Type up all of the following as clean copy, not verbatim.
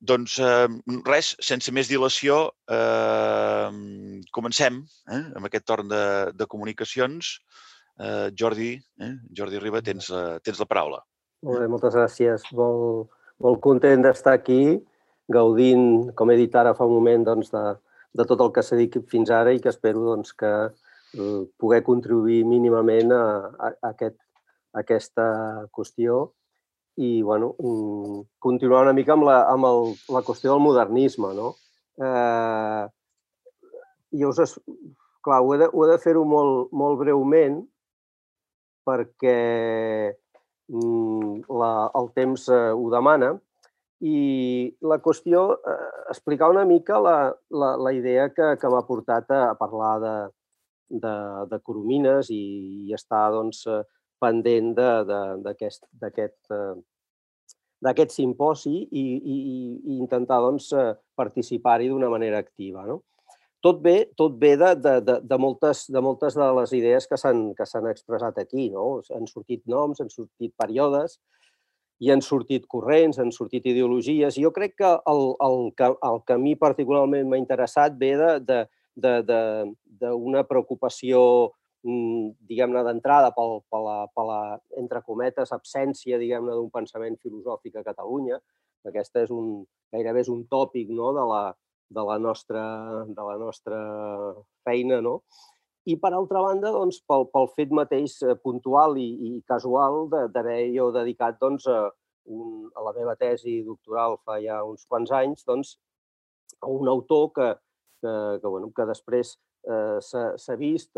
Doncs res, sense més dilació, comencem amb aquest torn de comunicacions. Jordi Riba, tens la paraula. Molt bé, moltes gràcies. Molt content d'estar aquí, gaudint, com he dit ara fa un moment, de tot el que s'ha dit fins ara i que espero que poder contribuir mínimament a aquesta qüestió i continuar una mica amb la qüestió del modernisme. Clar, ho he de fer-ho molt breument perquè el temps ho demana. I la qüestió, explicar una mica la idea que m'ha portat a parlar de Coromines i estar pendent d'aquest simposi i intentar participar-hi d'una manera activa. Tot ve de moltes de les idees que s'han expressat aquí. Han sortit noms, han sortit períodes, i han sortit corrents, han sortit ideologies. Jo crec que el que a mi particularment m'ha interessat ve d'una preocupació, diguem-ne, d'entrada per la, entre cometes, absència, diguem-ne, d'un pensament filosòfic a Catalunya. Aquesta gairebé és un tòpic de la nostra feina, no? I, per altra banda, pel fet mateix puntual i casual d'haver jo dedicat a la meva tesi doctoral fa ja uns quants anys a un autor que després s'ha vist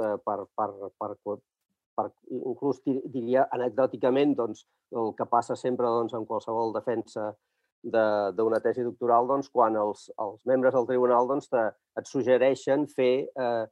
inclús diria anecdòticament el que passa sempre en qualsevol defensa d'una tesi doctoral, quan els membres del tribunal et suggereixen fer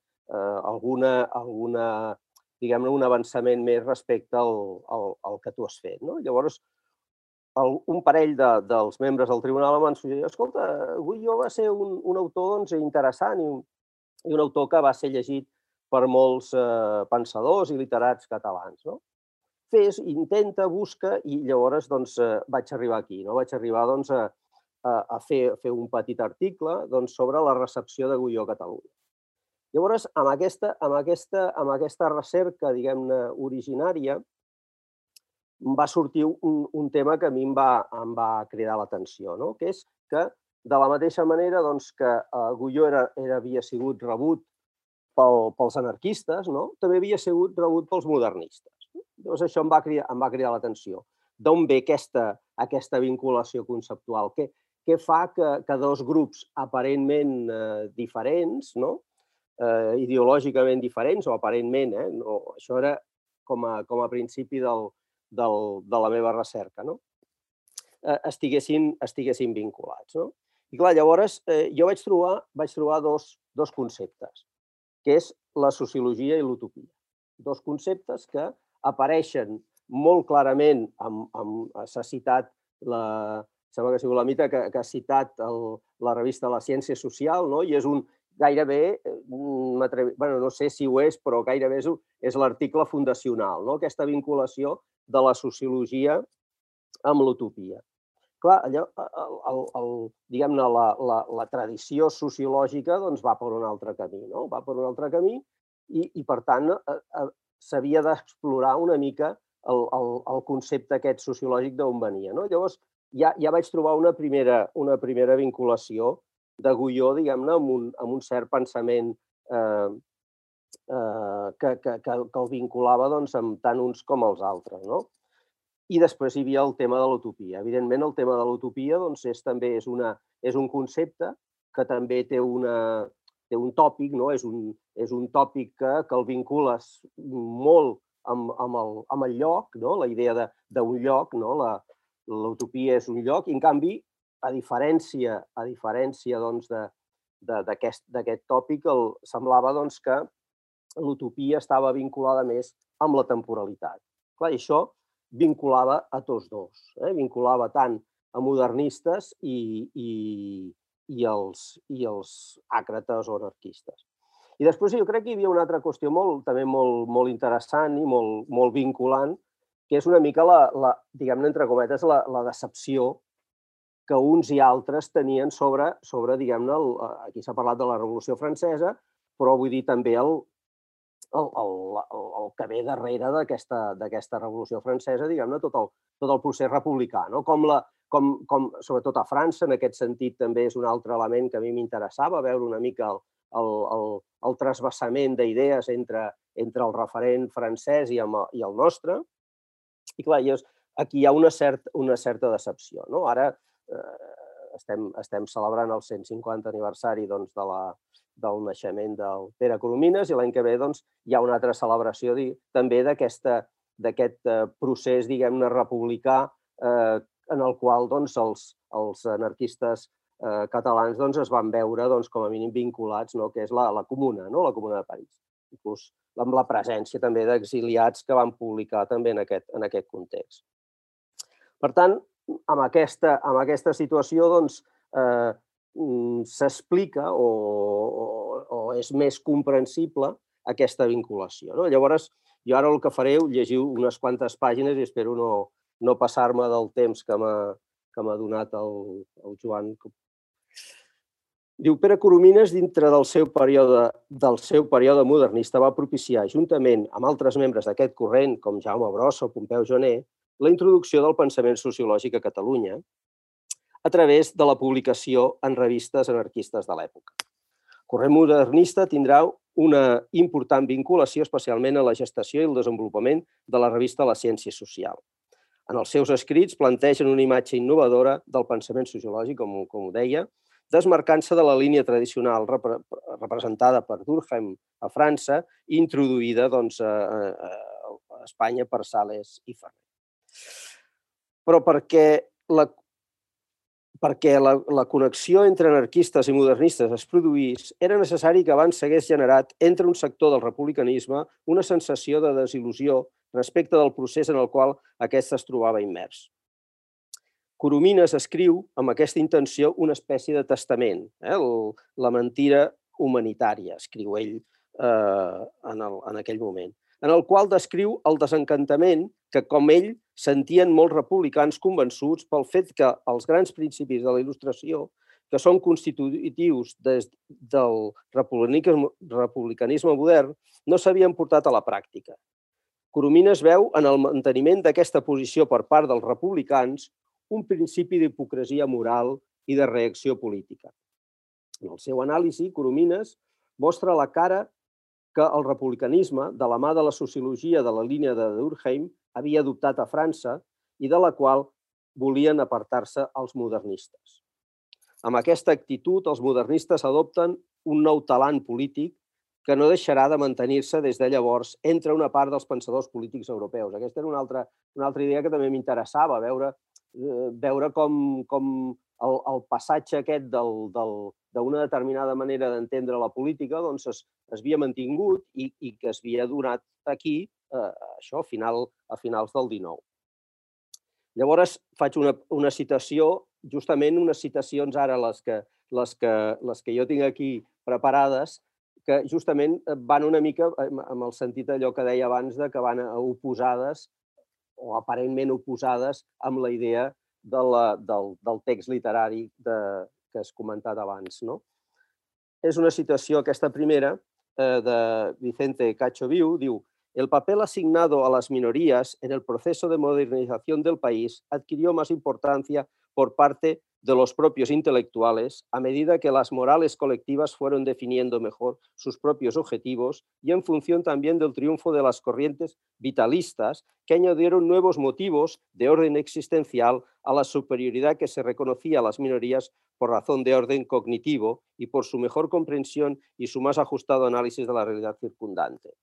diguem-ne, un avançament més respecte al que tu has fet. Llavors, un parell dels membres del tribunal em van suggerir: escolta, Guyó va ser un autor interessant i un autor que va ser llegit per molts pensadors i literats catalans. Fes, intenta, busca, i llavors vaig arribar aquí. Vaig arribar a fer un petit article sobre la recepció de Guyó a Catalunya. Llavors, amb aquesta recerca, diguem-ne, originària, va sortir un tema que a mi em va cridar l'atenció, que és que, de la mateixa manera que Guyó havia sigut rebut pels anarquistes, també havia sigut rebut pels modernistes. Llavors, això em va cridar l'atenció. D'on ve aquesta vinculació conceptual? Què fa que dos grups aparentment diferents, ideològicament diferents, o aparentment, això era com a principi de la meva recerca, estiguessin vinculats. I clar, llavors jo vaig trobar dos conceptes, que és la sociologia i l'utopia. Dos conceptes que apareixen molt clarament, s'ha citat, sembla que ha sigut la Mita que ha citat la revista La Ciència Social, i és gairebé, no sé si ho és, però gairebé és l'article fundacional, aquesta vinculació de la sociologia amb l'utopia. Clar, diguem-ne, la tradició sociològica va per un altre camí, va per un altre camí i, per tant, s'havia d'explorar una mica el concepte aquest sociològic d'on venia. Llavors, ja vaig trobar una primera vinculació de Guyó, diguem-ne, amb un cert pensament que el vinculava amb tant uns com els altres. I després hi havia el tema de l'utopia. Evidentment, el tema de l'utopia també és un concepte que també té un tòpic, és un tòpic que el vincules molt amb el lloc, la idea d'un lloc, l'utopia és un lloc, i en canvi, a diferència d'aquest tòpic, semblava que l'utopia estava vinculada més amb la temporalitat. Clar, i això vinculava a tots dos. Vinculava tant a modernistes i els àcrates o anarquistes. I després jo crec que hi havia una altra qüestió també molt interessant i molt vinculant, que és una mica, diguem-ne, entre cometes, la decepció que uns i altres tenien sobre diguem-ne, aquí s'ha parlat de la Revolució Francesa, però vull dir també el que ve darrere d'aquesta Revolució Francesa, diguem-ne, tot el procés republicà, no? Com, sobretot a França, en aquest sentit també és un altre element que a mi m'interessava, veure una mica el trasbassament d'idees entre el referent francès i el nostre. I clar, aquí hi ha una certa decepció, no? Ara estem celebrant el 150 aniversari del naixement del Pere Coromines i l'any que ve hi ha una altra celebració també d'aquest procés, diguem-ne, republicà en el qual els anarquistes catalans es van veure com a mínim vinculats, que és la Comuna, la Comuna de París. Inclús amb la presència també d'exiliats que van publicar també en aquest context. Per tant, amb aquesta situació s'explica o és més comprensible aquesta vinculació. Llavors, jo ara el que faré, llegiu unes quantes pàgines i espero no passar-me del temps que m'ha donat el Joan. Diu, Pere Coromines, dintre del seu període modernista, va propiciar, juntament amb altres membres d'aquest corrent, com Jaume Brossa o Pompeu Gener, la introducció del pensament sociològic a Catalunya a través de la publicació en revistes anarquistes de l'època. El corrent modernista tindrà una important vinculació especialment a la gestació i el desenvolupament de la revista La Ciència Social. En els seus escrits plantegen una imatge innovadora del pensament sociològic, com ho deia, desmarcant-se de la línia tradicional representada per Durkheim a França i introduïda a Espanya per Sales i Ferrer. Però perquè la connexió entre anarquistes i modernistes es produís, era necessari que abans s'hagués generat entre un sector del republicanisme una sensació de desil·lusió respecte del procés en el qual aquest es trobava immers. Coromines escriu amb aquesta intenció una espècie de testament, la mentira humanitària, escriu ell en aquell moment, en el qual descriu el desencantament que, com ell, sentien molts republicans convençuts pel fet que els grans principis de la Il·lustració, que són constitutius del republicanisme modern, no s'havien portat a la pràctica. Coromines veu en el manteniment d'aquesta posició per part dels republicans un principi d'hipocresia moral i de reacció política. En el seu anàlisi, Coromines mostra la cara que el republicanisme, de la mà de la sociologia de la línia de Durkheim, havia adoptat a França i de la qual volien apartar-se els modernistes. Amb aquesta actitud, els modernistes adopten un nou talant polític que no deixarà de mantenir-se des de llavors entre una part dels pensadors polítics europeus. Aquesta era una altra idea que també m'interessava, veure com el passatge aquest d'una determinada manera d'entendre la política es havia mantingut i que es havia donat aquí, això, a finals del XIX. Llavors, faig una citació, justament unes citacions ara, les que jo tinc aquí preparades, que justament van una mica amb el sentit d'allò que deia abans, que van oposades o aparentment oposades amb la idea del text literari que has comentat abans. És una citació, aquesta primera, de Vicente Cacho Viu, diu: el papel asignado a las minorías en el proceso de modernización del país adquirió más importancia por parte de los propios intelectuales a medida que las morales colectivas fueron definiendo mejor sus propios objetivos y en función también del triunfo de las corrientes vitalistas que añadieron nuevos motivos de orden existencial a la superioridad que se reconocía a las minorías por razón de orden cognitivo y por su mejor comprensión y su más ajustado análisis de la realidad circundante.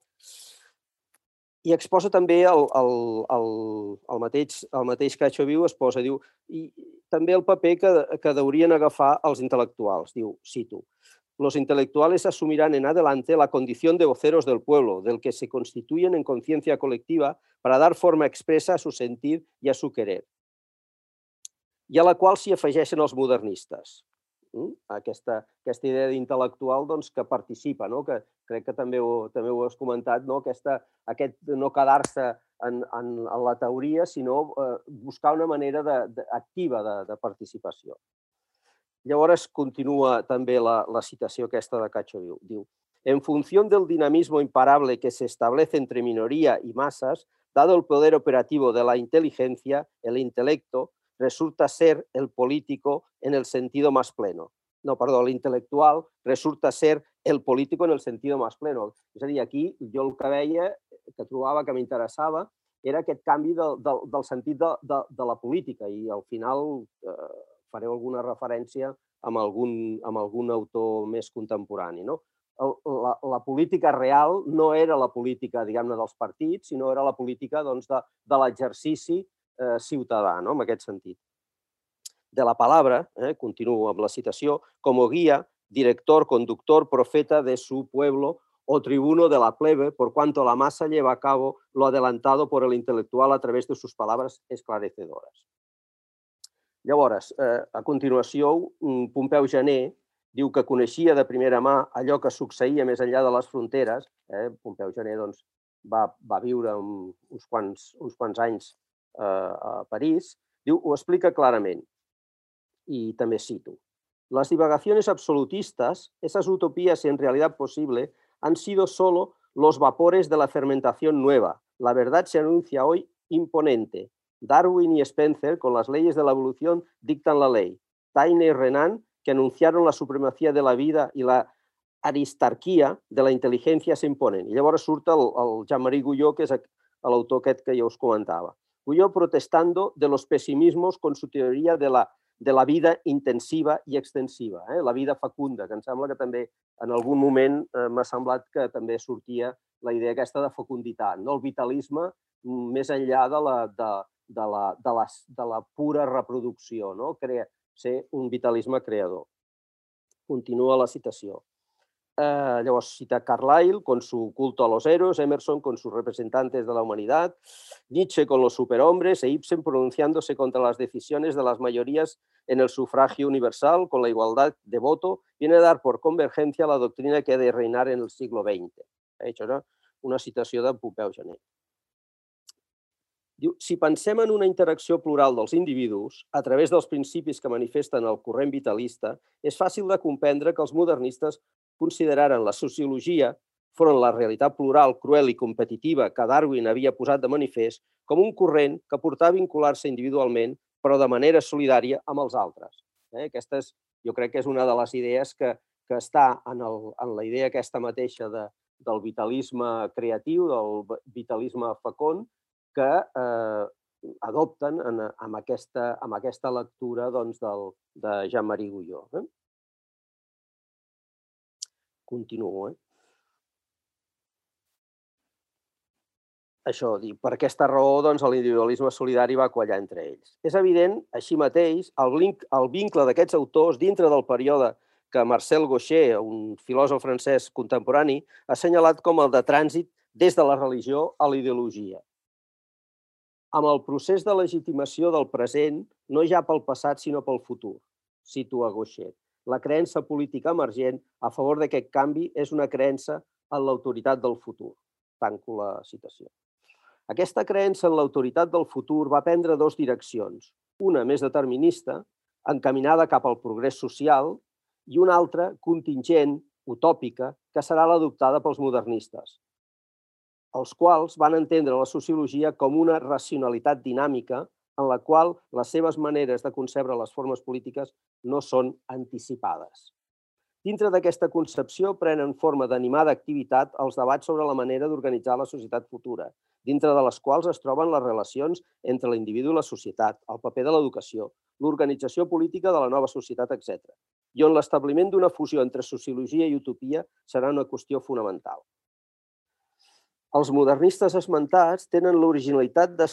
I exposa també el mateix Cacho Viu, exposa, diu, i també el paper que deurien agafar els intel·lectuals. Diu, cito, los intelectuales asumirán en adelante la condición de voceros del pueblo, del que se constituyen en conciencia colectiva para dar forma expresa a su sentir y a su querer, i a la qual s'hi afegeixen els modernistes. Aquesta idea d'intel·lectual que participa, que crec que també ho has comentat, aquest no quedar-se en la teoria, sinó buscar una manera activa de participació. Llavors continua també la citació aquesta de Cacho, diu: en función del dinamismo imparable que se establece entre minoría y masas, dado el poder operativo de la inteligencia, el intelecto resulta ser el político en el sentido más pleno. No, perdó, l'intel·lectual resulta ser el político en el sentido más pleno. És a dir, aquí jo el que veia, que trobava que m'interessava, era aquest canvi del sentit de la política i al final faré alguna referència amb algun autor més contemporani. La política real no era la política, diguem-ne, dels partits, sinó era la política de l'exercici ciutadà, en aquest sentit. De la palabra, continuo amb la citació, como guía, director, conductor, profeta de su pueblo o tribuno de la plebe, por cuanto la masa lleva a cabo lo adelantado por el intelectual a través de sus palabras esclarecedoras. Llavors, a continuació, Pompeu Gener diu que coneixia de primera mà allò que succeïa més enllà de les fronteres. Pompeu Gener va viure uns quants anys a París. Diu, ho explica clarament. Y también cito: las divagaciones absolutistas, esas utopías en realidad posible, han sido solo los vapores de la fermentación nueva. La verdad se anuncia hoy imponente. Darwin y Spencer, con las leyes de la evolución, dictan la ley. Taine y Renan, que anunciaron la supremacía de la vida y la aristarquia de la intel·ligència, s'imponen. I llavors surt el Jean-Marie Guyot, que és l'autor aquest que ja us comentava. Guyot protestando de los pesimismos con su teoría de la vida intensiva i extensiva, la vida fecunda, que em sembla que també en algun moment m'ha semblat que també sortia la idea aquesta de fecunditat, el vitalisme més enllà de la pura reproducció, ser un vitalisme creador. Continua la citació. Llavors cita Carlyle con su culto a los héroes, Emerson con sus representantes de la humanidad, Nietzsche con los superhombres e Ibsen pronunciándose contra las decisiones de las mayorías en el sufragio universal con la igualdad de voto, viene a dar por convergencia la doctrina que ha de reinar en el siglo XX. Això era una citació de Pompeu Gener. Diu, si pensem en una interacció plural dels individus a través dels principis que manifesten el corrent vitalista, és fàcil de comprendre que els modernistes consideraren la sociologia, front a la realitat plural, cruel i competitiva que Darwin havia posat de manifest, com un corrent que portava a vincular-se individualment, però de manera solidària amb els altres. Aquesta jo crec que és una de les idees que està en la idea aquesta mateixa del vitalisme creatiu, del vitalisme fecund, que adopten amb aquesta lectura de Jean-Marie Guyot. Continuo. Això, per aquesta raó, l'individualisme solidari va quallar entre ells. És evident, així mateix, el vincle d'aquests autors dintre del període que Marcel Gauchet, un filòsof francès contemporani, ha assenyalat com el de trànsit des de la religió a la ideologia. Amb el procés de legitimació del present, no ja pel passat, sinó pel futur, situa Gauchet. La creença política emergent a favor d'aquest canvi és una creença en l'autoritat del futur. Tanco la citació. Aquesta creença en l'autoritat del futur va prendre dues direccions. Una més determinista, encaminada cap al progrés social, i una altra contingent, utòpica, que serà l'adoptada pels modernistes, els quals van entendre la sociologia com una racionalitat dinàmica en la qual les seves maneres de concebre les formes polítiques no són anticipades. Dintre d'aquesta concepció prenen forma d'animada activitat els debats sobre la manera d'organitzar la societat futura, dintre de les quals es troben les relacions entre l'individu i la societat, el paper de l'educació, l'organització política de la nova societat, etc., i on l'establiment d'una fusió entre sociologia i utopia serà una qüestió fonamental. Els modernistes esmentats tenen l'originalitat de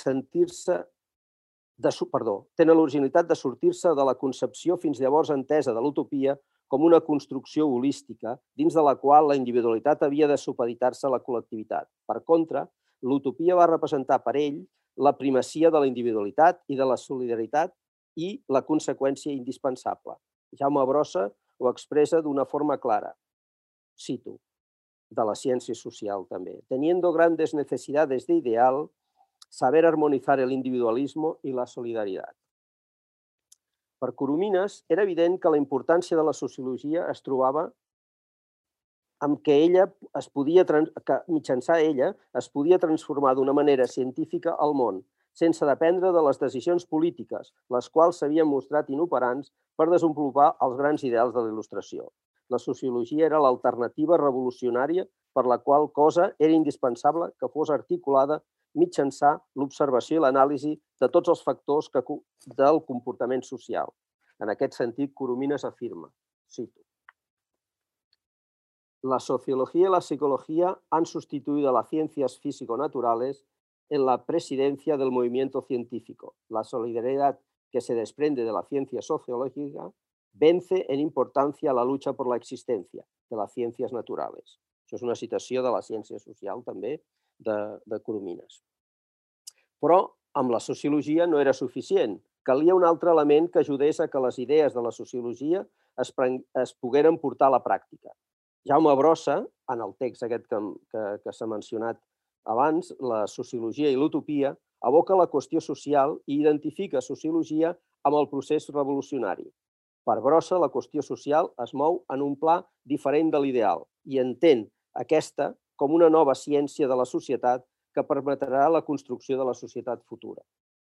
sortir-se de la concepció fins llavors entesa de l'utopia com una construcció holística dins de la qual la individualitat havia de supeditar-se a la col·lectivitat. Per contra, l'utopia va representar per ell la primacia de la individualitat i de la solidaritat i la conseqüència indispensable. Jaume Brossa ho expressa d'una forma clara. Cito, de la ciència social també. Teniendo grandes necesidades de ideal, saber armonizar el individualismo i la solidaritat. Per Coromines era evident que la importància de la sociologia es trobava amb que mitjançant ella es podia transformar d'una manera científica el món, sense dependre de les decisions polítiques, les quals s'havien mostrat inoperants per desenvolupar els grans ideals de la il·lustració. La sociologia era l'alternativa revolucionària per la qual cosa era indispensable que fos articulada mitjançant l'observació i l'anàlisi de tots els factors del comportament social. En aquest sentit, Coromines afirma, cito, la sociología y la psicología han sustituido a las ciencias físico-naturales en la presidencia del movimiento científico. La solidaridad que se desprende de la ciencia sociológica vence en importancia la lucha por la existencia de las ciencias naturales. Això és una citació de la ciència social, també, de Coromines. Però amb la sociologia no era suficient. Calia un altre element que ajudés a que les idees de la sociologia es pogueren portar a la pràctica. Jaume Brossa, en el text aquest que s'ha mencionat abans, la sociologia i l'utopia, aboca la qüestió social i identifica sociologia amb el procés revolucionari. Per Brossa, la qüestió social es mou en un pla diferent de l'ideal i entén aquesta com una nova ciència de la societat que permetrà la construcció de la societat futura.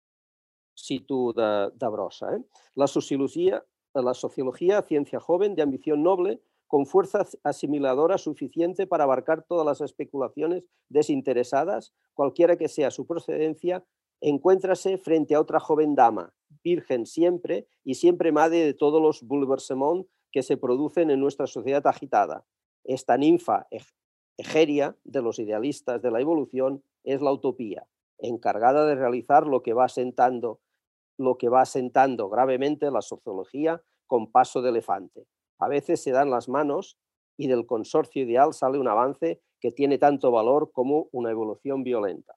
Cito de Brossa. La sociología, ciencia joven de ambición noble, con fuerza asimiladora suficiente para abarcar todas las especulaciones desinteresadas, cualquiera que sea su procedencia, encuéntrase frente a otra joven dama, virgen siempre y siempre madre de todos los bouleversements que se producen en nuestra sociedad agitada. Esta ninfa egeria de los idealistas de la evolución es la utopía, encargada de realizar lo que va asentando gravemente la sociología con paso de elefante. A veces se dan las manos y del consorcio ideal sale un avance que tiene tanto valor como una evolución violenta.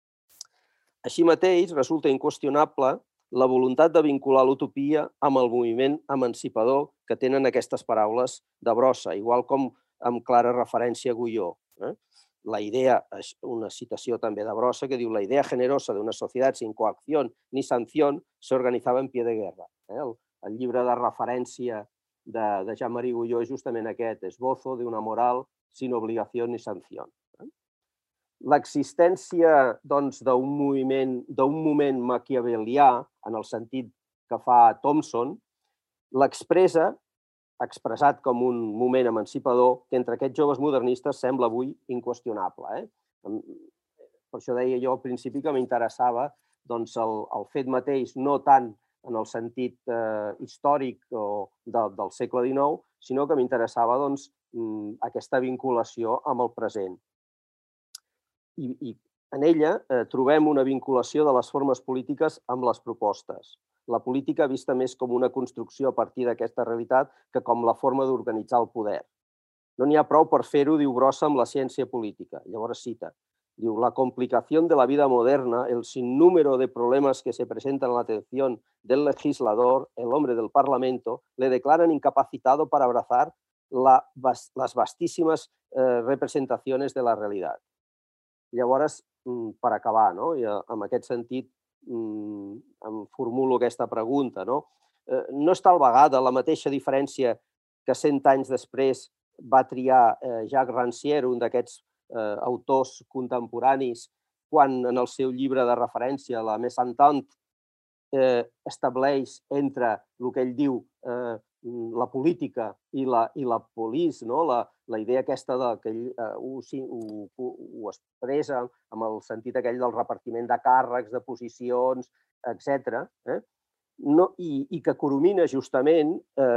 Així mateix, resulta inqüestionable la voluntat de vincular l'utopia amb el moviment emancipador que tenen aquestes paraules de Brossa, igual com amb clara referència a Guió. La idea, una citació també de Brossa, que diu la idea generosa de una societat sin coacción ni sanción se organizaba en pie de guerra. El llibre de referència de Jean-Marie Guió és justament aquest, esbozo de una moral sin obligación ni sanción. L'existència d'un moment maquiavelià, en el sentit que fa Thompson, l'expressa, expressat com un moment emancipador, que entre aquests joves modernistes sembla avui inqüestionable. Per això deia jo al principi que m'interessava el fet mateix, no tant en el sentit històric del segle XIX, sinó que m'interessava aquesta vinculació amb el present. I en ella trobem una vinculació de les formes polítiques amb les propostes. La política vista més com una construcció a partir d'aquesta realitat que com la forma d'organitzar el poder. No n'hi ha prou per fer-ho, diu Brossa, amb la ciència política. Llavors cita, diu, la complicación de la vida moderna, el sinnúmero de problemas que se presentan a la atención del legislador, el hombre del Parlamento, le declaran incapacitado para abrazar las vastísimas representaciones de la realidad. Llavors, per acabar, i en aquest sentit em formulo aquesta pregunta, no és tal vegada la mateixa diferència que 100 anys després va triar Jacques Rancière, un d'aquests autors contemporanis, quan en el seu llibre de referència, la Messe Entente, estableix entre el que ell diu la política i la polis, la idea aquesta que ell ho expressa amb el sentit aquell del repartiment de càrrecs, de posicions, etc. I que Coromines, justament,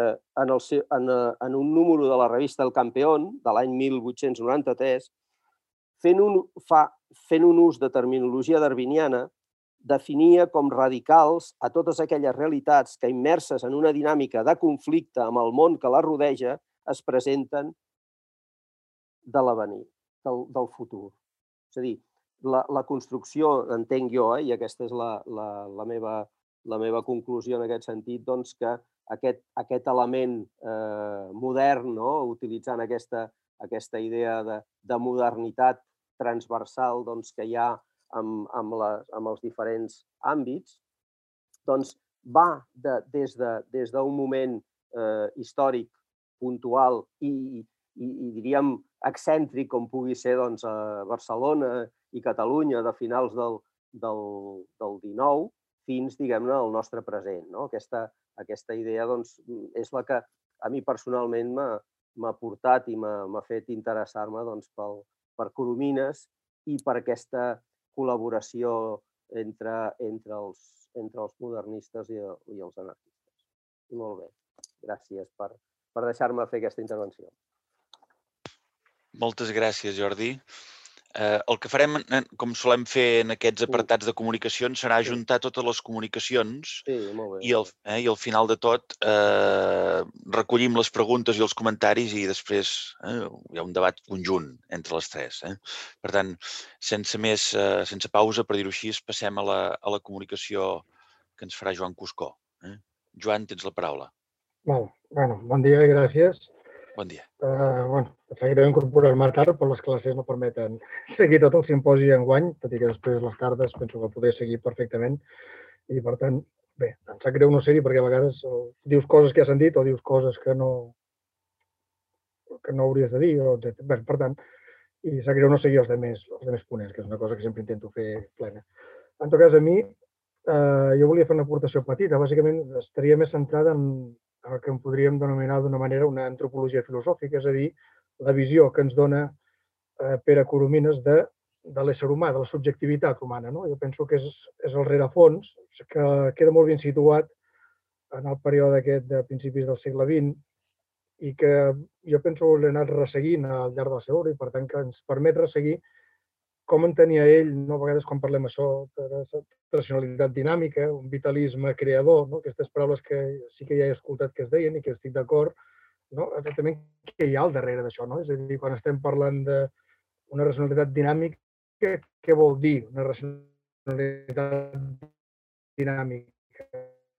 en un número de la revista El Campeón, de l'any 1893, fent un ús de terminologia darwiniana, definia com radicals a totes aquelles realitats que, immerses en una dinàmica de conflicte amb el món que la rodeja, es presenten de l'avenir, del futur. És a dir, la construcció, entenc jo, i aquesta és la meva conclusió en aquest sentit, que aquest element modern, utilitzant aquesta idea de modernitat transversal que hi ha amb els diferents àmbits, doncs va des d'un moment històric, puntual i diríem excèntric, com pugui ser Barcelona i Catalunya de finals del XIX, fins, diguem-ne, al nostre present. Aquesta idea és la que a mi personalment m'ha portat i m'ha fet interessar-me per Coromines i per aquesta col·laboració entre els modernistes i els anarquistes. Molt bé. Gràcies per deixar-me fer aquesta intervenció. Moltes gràcies, Jordi. El que farem, com solem fer en aquests apartats de comunicacions, serà ajuntar totes les comunicacions i al final de tot recollim les preguntes i els comentaris i després hi ha un debat conjunt entre les tres. Per tant, sense pausa, per dir-ho així, passem a la comunicació que ens farà Joan Cuscó. Joan, tens la paraula. Bon dia i gràcies. Bon dia. Seguiré incorporar-me tard, però les classes no permeten seguir tot el simposi enguany, tot i que després les tardes penso que podré seguir perfectament. I, per tant, bé, em sap greu no ser-hi perquè a vegades dius coses que ja s'han dit o dius coses que no hauries de dir, etc. Bé, per tant, i sap greu no seguir els altres ponents, que és una cosa que sempre intento fer plena. En tot cas, a mi, jo volia fer una aportació petita. Bàsicament, estaria més centrada en el que en podríem denominar d'una manera una antropologia filosòfica, és a dir, la visió que ens dona Pere Coromines de l'ésser humà, de la subjectivitat humana. Jo penso que és el rerefons, que queda molt ben situat en el període aquest de principis del segle XX i que jo penso que l'he anat resseguint al llarg de la seva obra i, per tant, que ens permet resseguir com entenia ell, a vegades quan parlem això, de racionalitat dinàmica, un vitalisme creador, aquestes paraules que sí que ja he escoltat que es deien i que estic d'acord, exactament què hi ha al darrere d'això. És a dir, quan estem parlant d'una racionalitat dinàmica, què vol dir una racionalitat dinàmica?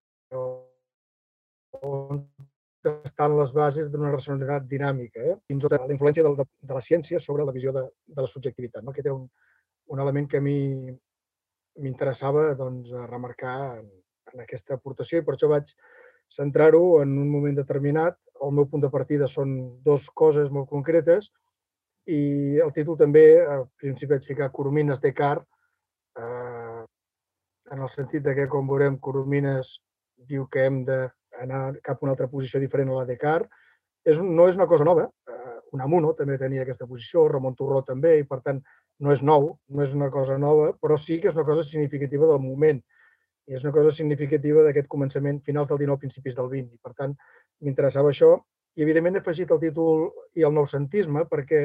On estan les bases d'una racionalitat dinàmica, fins i tot la influència de la ciència sobre la visió de la subjectivitat. Aquest era un element que a mi m'interessava remarcar en aquesta aportació i per això vaig centrar-ho en un moment determinat. El meu punt de partida són dues coses molt concretes i el títol també, al principi vaig ficar Coromines Descartes, en el sentit que, com veurem, Coromines diu que hem d'anar cap a una altra posició diferent a la Descartes. No és una cosa nova. Unamuno també tenia aquesta posició, Ramon Turró també, i per tant no és nou, no és una cosa nova, però sí que és una cosa significativa del moment. I és una cosa significativa d'aquest començament finals del XIX, principis del XX. I per tant, m'interessava això. I evidentment he afegit el títol i el noucentisme perquè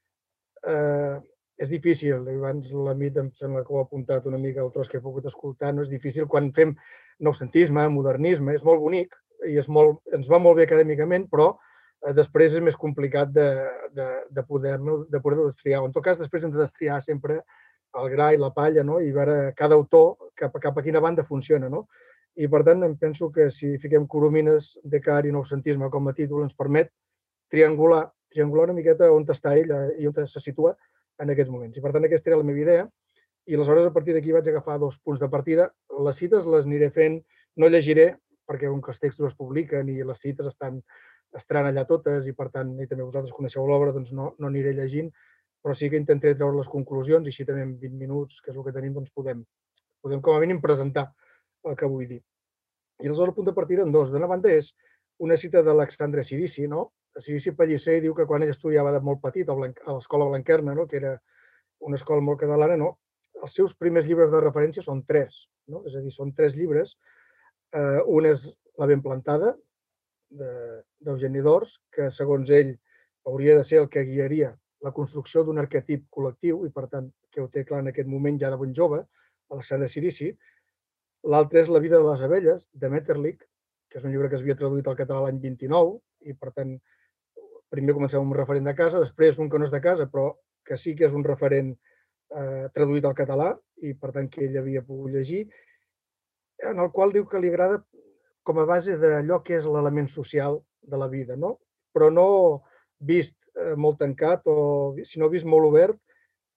és difícil, abans l'Amit em sembla que ho ha apuntat una mica el tros que he pogut escoltar, no és difícil quan fem noucentisme, modernisme, és molt bonic i ens va molt bé acadèmicament, però després és més complicat de poder-ho destriar. En tot cas, després hem de destriar sempre el gra i la palla i veure cada autor cap a quina banda funciona. I per tant, em penso que si fiquem Coromines, Descartes i noucentisme com a títol ens permet triangular una miqueta on està ell i on se situa en aquests moments. I per tant, aquesta era la meva idea. I aleshores, a partir d'aquí vaig agafar 2 punts de partida. Les cites les aniré fent, no llegiré, perquè com que els textos es publiquen i les cites estaran allà totes i, per tant, i també vosaltres coneixeu l'obra, doncs no aniré llegint, però sí que intentaré treure les conclusions i així també en 20 minuts, que és el que tenim, doncs podem com a mínim presentar el que vull dir. I aleshores el punt de partida en 2. D'una banda és una cita d'Alexandre Cirici, Cirici Pellicer diu que quan ell estudiava de molt petit a l'escola Blanquerna, que era una escola molt catalana, els seus primers llibres de referència són 3. És a dir, són 3 llibres. Un és La ben plantada, d'Eugeni d'Ors, que segons ell hauria de ser el que guiaria la construcció d'un arquetip col·lectiu i, per tant, que ho té clar en aquest moment ja de ben jove, Alexandre Cirici. L'altre és La vida de les abelles, de Metterlich, que és un llibre que es havia traduït al català l'any 29 i, per tant, primer comencem amb un referent de casa, després un que no és de casa, però que sí que és un referent traduït al català i, per tant, que ell havia pogut llegir, en el qual diu que li agrada com a base d'allò que és l'element social de la vida, però no vist molt tancat, sinó vist molt obert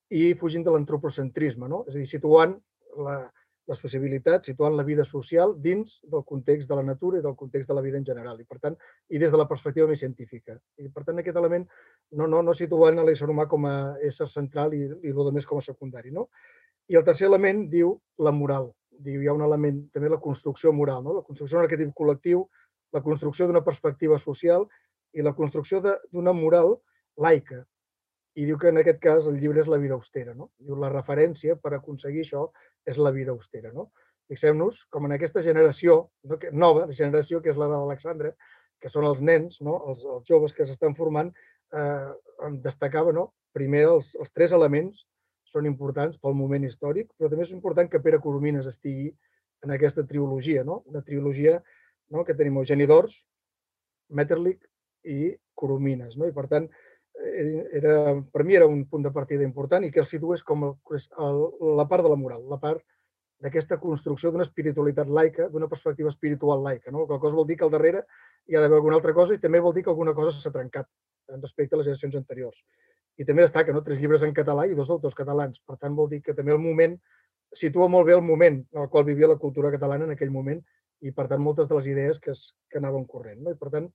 i fugint de l'antropocentrisme, no? És a dir, situant les possibilitats, situant la vida social dins del context de la natura i del context de la vida en general, i per tant, i des de la perspectiva més científica. I per tant, aquest element no situant l'ésser humà com a ésser central i el més com a secundari, no? I el tercer element diu la moral. Diu, hi ha un element, també la construcció moral, no? La construcció d'un arquetip col·lectiu, la construcció d'una perspectiva social i la construcció d'una moral laica. I diu que en aquest cas el llibre és la vida austera, no? Diu, la referència per aconseguir això és la vida austera, no? Fixem-nos com en aquesta generació, nova generació, que és la de l'Alexandre, que són els nens, no? Els joves que s'estan formant, em destacava, no? Primer, els tres elements són importants pel moment històric, però també és important que Pere Coromines estigui en aquesta trilogia, no? Una trilogia, no? Que tenim Eugeni d'Ors, Metternich i Coromines, no? I per tant, per mi era un punt de partida important i que el situés com la part de la moral, la part d'aquesta construcció d'una espiritualitat laica, d'una perspectiva espiritual laica, no? Qual cosa vol dir que al darrere hi ha d'haver alguna altra cosa i també vol dir que alguna cosa s'ha trencat respecte a les generacions anteriors. I també destaca, no? 3 llibres en català i 2 autors catalans. Per tant, vol dir que també el moment situa molt bé el moment en el qual vivia la cultura catalana en aquell moment i, per tant, moltes de les idees que anaven corrent, no? I, per tant,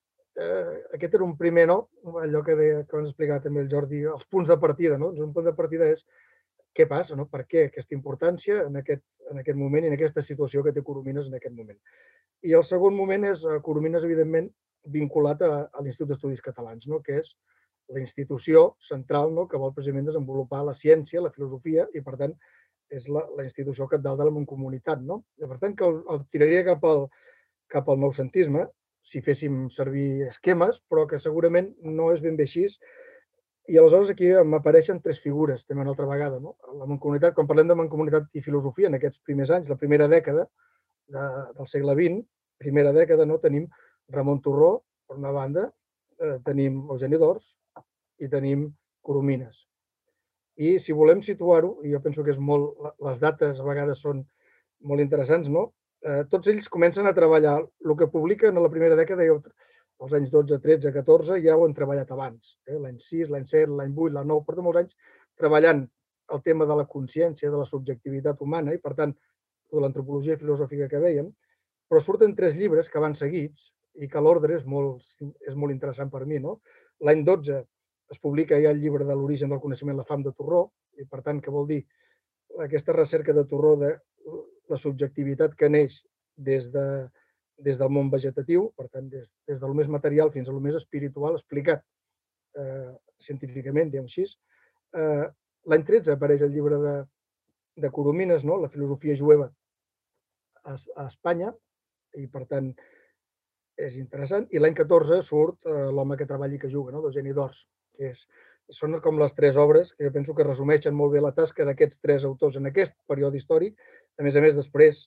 aquest era un primer, no? Allò que ens explicava també el Jordi, els punts de partida, no? Un punt de partida és què passa, no? Per què aquesta importància en aquest moment i en aquesta situació que té Coromines en aquest moment. I el segon moment és Coromines, evidentment, vinculat a l'Institut d'Estudis Catalans, no? Que és la institució central, no? Que vol precisament desenvolupar la ciència, la filosofia, i per tant és la institució cabdal de la mancomunitat, no? I per tant que el tiraria cap al noucentisme, si féssim servir esquemes, però que segurament no és ben bé així. I aleshores aquí m'apareixen 3 figures, també una altra vegada, no? La mancomunitat, quan parlem de mancomunitat i filosofia en aquests primers anys, la primera dècada del segle XX, primera dècada, no? Tenim Ramon Turró, per una banda, tenim Eugeni d'Ors i tenim Coromines. I si volem situar-ho, i jo penso que és molt, les dates a vegades són molt interessants, no? Tots ells comencen a treballar. El que publiquen a la primera dècada, els anys 12, 13, 14, ja ho han treballat abans. L'any 6, l'any 7, l'any 8, l'any 9, porten molts anys treballant el tema de la consciència, de la subjectivitat humana i, per tant, de l'antropologia filosòfica que dèiem, però surten 3 llibres que van seguits i que l'ordre és molt interessant per mi, no? L'any 12 es publica ja el llibre de l'origen del coneixement, la fam de Turró, i, per tant, què vol dir? Aquesta recerca de Turró de la subjectivitat que neix des del món vegetatiu, per tant, des del més material fins al més espiritual, explicat científicament, diguem així. L'any 13 apareix el llibre de Coromines, no? La filosofia jueva a Espanya, i per tant és interessant. I l'any 14 surt L'home que treballa i que juga, no? D'Eugeni d'Ors, que són com les 3 obres que jo penso que resumeixen molt bé la tasca d'aquests 3 autors en aquest període històric. A més, després,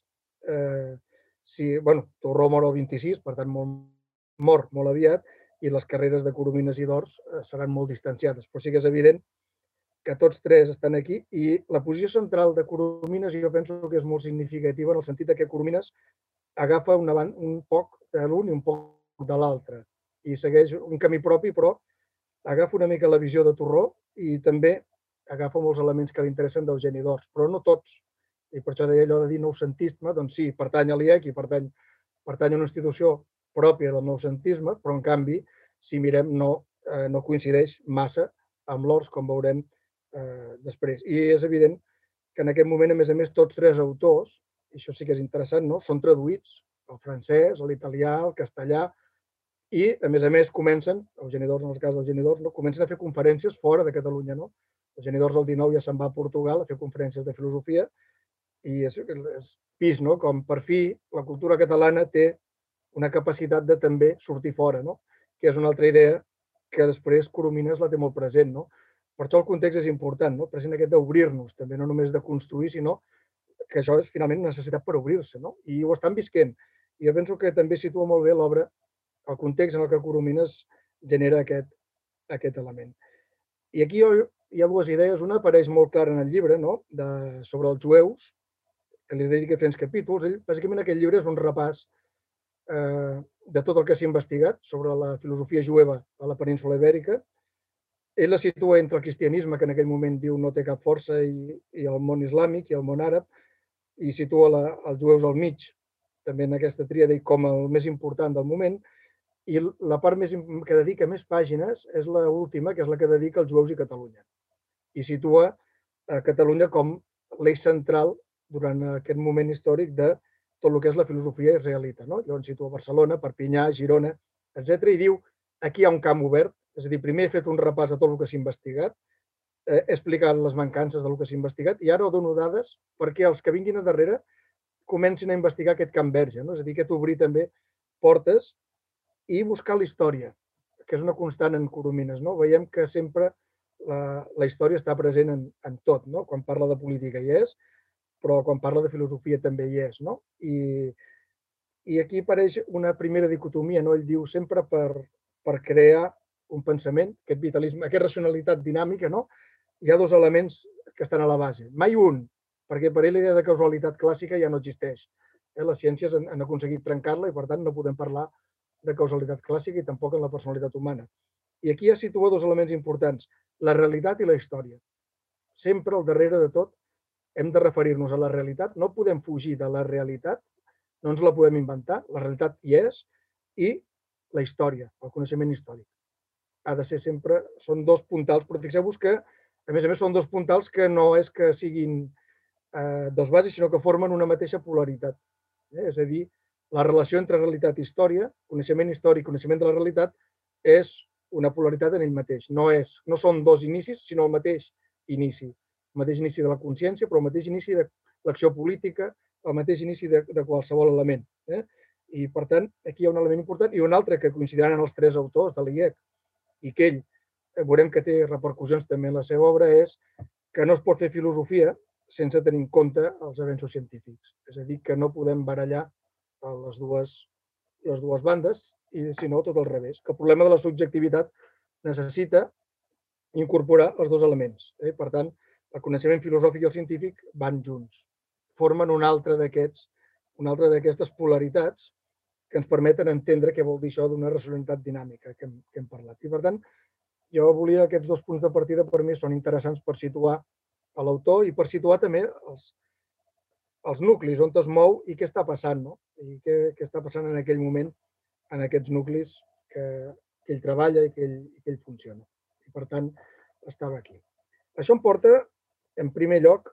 Turró mor el 26, per tant, mor molt aviat, i les carreres de Coromines i d'Ors seran molt distanciades. Però sí que és evident que tots 3 estan aquí i la posició central de Coromines jo penso que és molt significativa en el sentit que Coromines agafa un poc de l'un i un poc de l'altre i segueix un camí propi, però agafa una mica la visió de Turró i també agafa molts elements que li interessen d'Eugeni d'Ors, però no tots. I per això deia allò de dir noucentisme, doncs sí, pertany a l'IEC i pertany a una institució pròpia del noucentisme, però en canvi, si mirem, no coincideix massa amb l'Ors, com veurem després. I és evident que en aquest moment, a més, tots 3 autors, i això sí que és interessant, no? Són traduïts al francès, a l'italià, al castellà, i, a més, comencen, Eugeni d'Ors, en el cas d'Eugeni d'Ors, no? Comencen a fer conferències fora de Catalunya, no? Eugeni d'Ors, el 19, ja se'n va a Portugal a fer conferències de filosofia, i és vist, no? Com per fi la cultura catalana té una capacitat de també sortir fora, no? Que és una altra idea que després Coromines la té molt present, no? Per això el context és important, no? Present aquest d'obrir-nos, també no només de construir, sinó que això és finalment una necessitat per obrir-se, no? I ho estan visquent. I jo penso que també situa molt bé l'obra, el context en el que Coromines genera aquest element. I aquí hi ha 2 idees. Una apareix molt clara en el llibre, no? Sobre els jueus, que li dedica 3 capítols. Bàsicament aquest llibre és un repàs de tot el que s'ha investigat sobre la filosofia jueva a la península Ibèrica. ell la situa entre el cristianisme, que en aquell moment diu no té cap força, i el món islàmic i el món àrab, i situa els jueus al mig, també en aquesta tríada i com el més important del moment, i la part que dedica més pàgines és l'última, que és la que dedica als jueus i Catalunya. I situa Catalunya com l'eix central durant aquest moment històric de tot el que és la filosofia israelita. Llavors situa Barcelona, Perpinyà, Girona, etc. I diu, aquí hi ha un camp obert, és a dir, primer he fet un repàs de tot el que s'ha investigat, he explicat les mancances del que s'ha investigat i ara dono dades perquè els que vinguin a darrere comencin a investigar aquest camp verge, és a dir, aquest obrir també portes i buscar la història, que és una constant en Coromines. Veiem que sempre la història està present en tot. Quan parla de política hi és, però quan parla de filosofia també hi és. I aquí apareix una primera dicotomia. Ell diu sempre per crear un pensament, aquest vitalisme, aquesta racionalitat dinàmica, hi ha dos elements que estan a la base. Mai un, perquè per ell la idea de causalitat clàssica ja no existeix. Les ciències han aconseguit trencar-la i, per tant, no podem parlar de causalitat clàssica i tampoc en la personalitat humana. I aquí ja situa dos elements importants, la realitat i la història. Sempre al darrere de tot hem de referir-nos a la realitat, no podem fugir de la realitat, no ens la podem inventar, la realitat hi és, i la història, el coneixement històric. Ha de ser sempre, són dos puntals, però fixeu-vos que, a més, són dos puntals que no és que siguin dos bases, sinó que formen una mateixa polaritat. És a dir, la relació entre realitat i història, coneixement històric, coneixement de la realitat, és una polaritat en ell mateix. No són dos inicis, sinó el mateix inici. El mateix inici de la consciència, però el mateix inici de l'acció política, el mateix inici de qualsevol element. I, per tant, aquí hi ha un element important i un altre que coincidiran en els tres autors de l'IEC i que ell veurem que té repercussions també en la seva obra, és que no es pot fer filosofia sense tenir en compte els avenços científics. És a dir, que no podem barallar les dues bandes, i si no, tot al revés. Que el problema de la subjectivitat necessita incorporar els dos elements. Per tant, el coneixement filosòfic i el científic van junts. Formen una altra d'aquestes polaritats que ens permeten entendre què vol dir això d'una racionalitat dinàmica que hem parlat. I, per tant, jo volia aquests dos punts de partida per mi són interessants per situar a l'autor i per situar també els nuclis, on es mou i què està passant, i què està passant en aquell moment en aquests nuclis que ell treballa i que ell funciona. I, per tant, estava aquí. Això em porta, en primer lloc,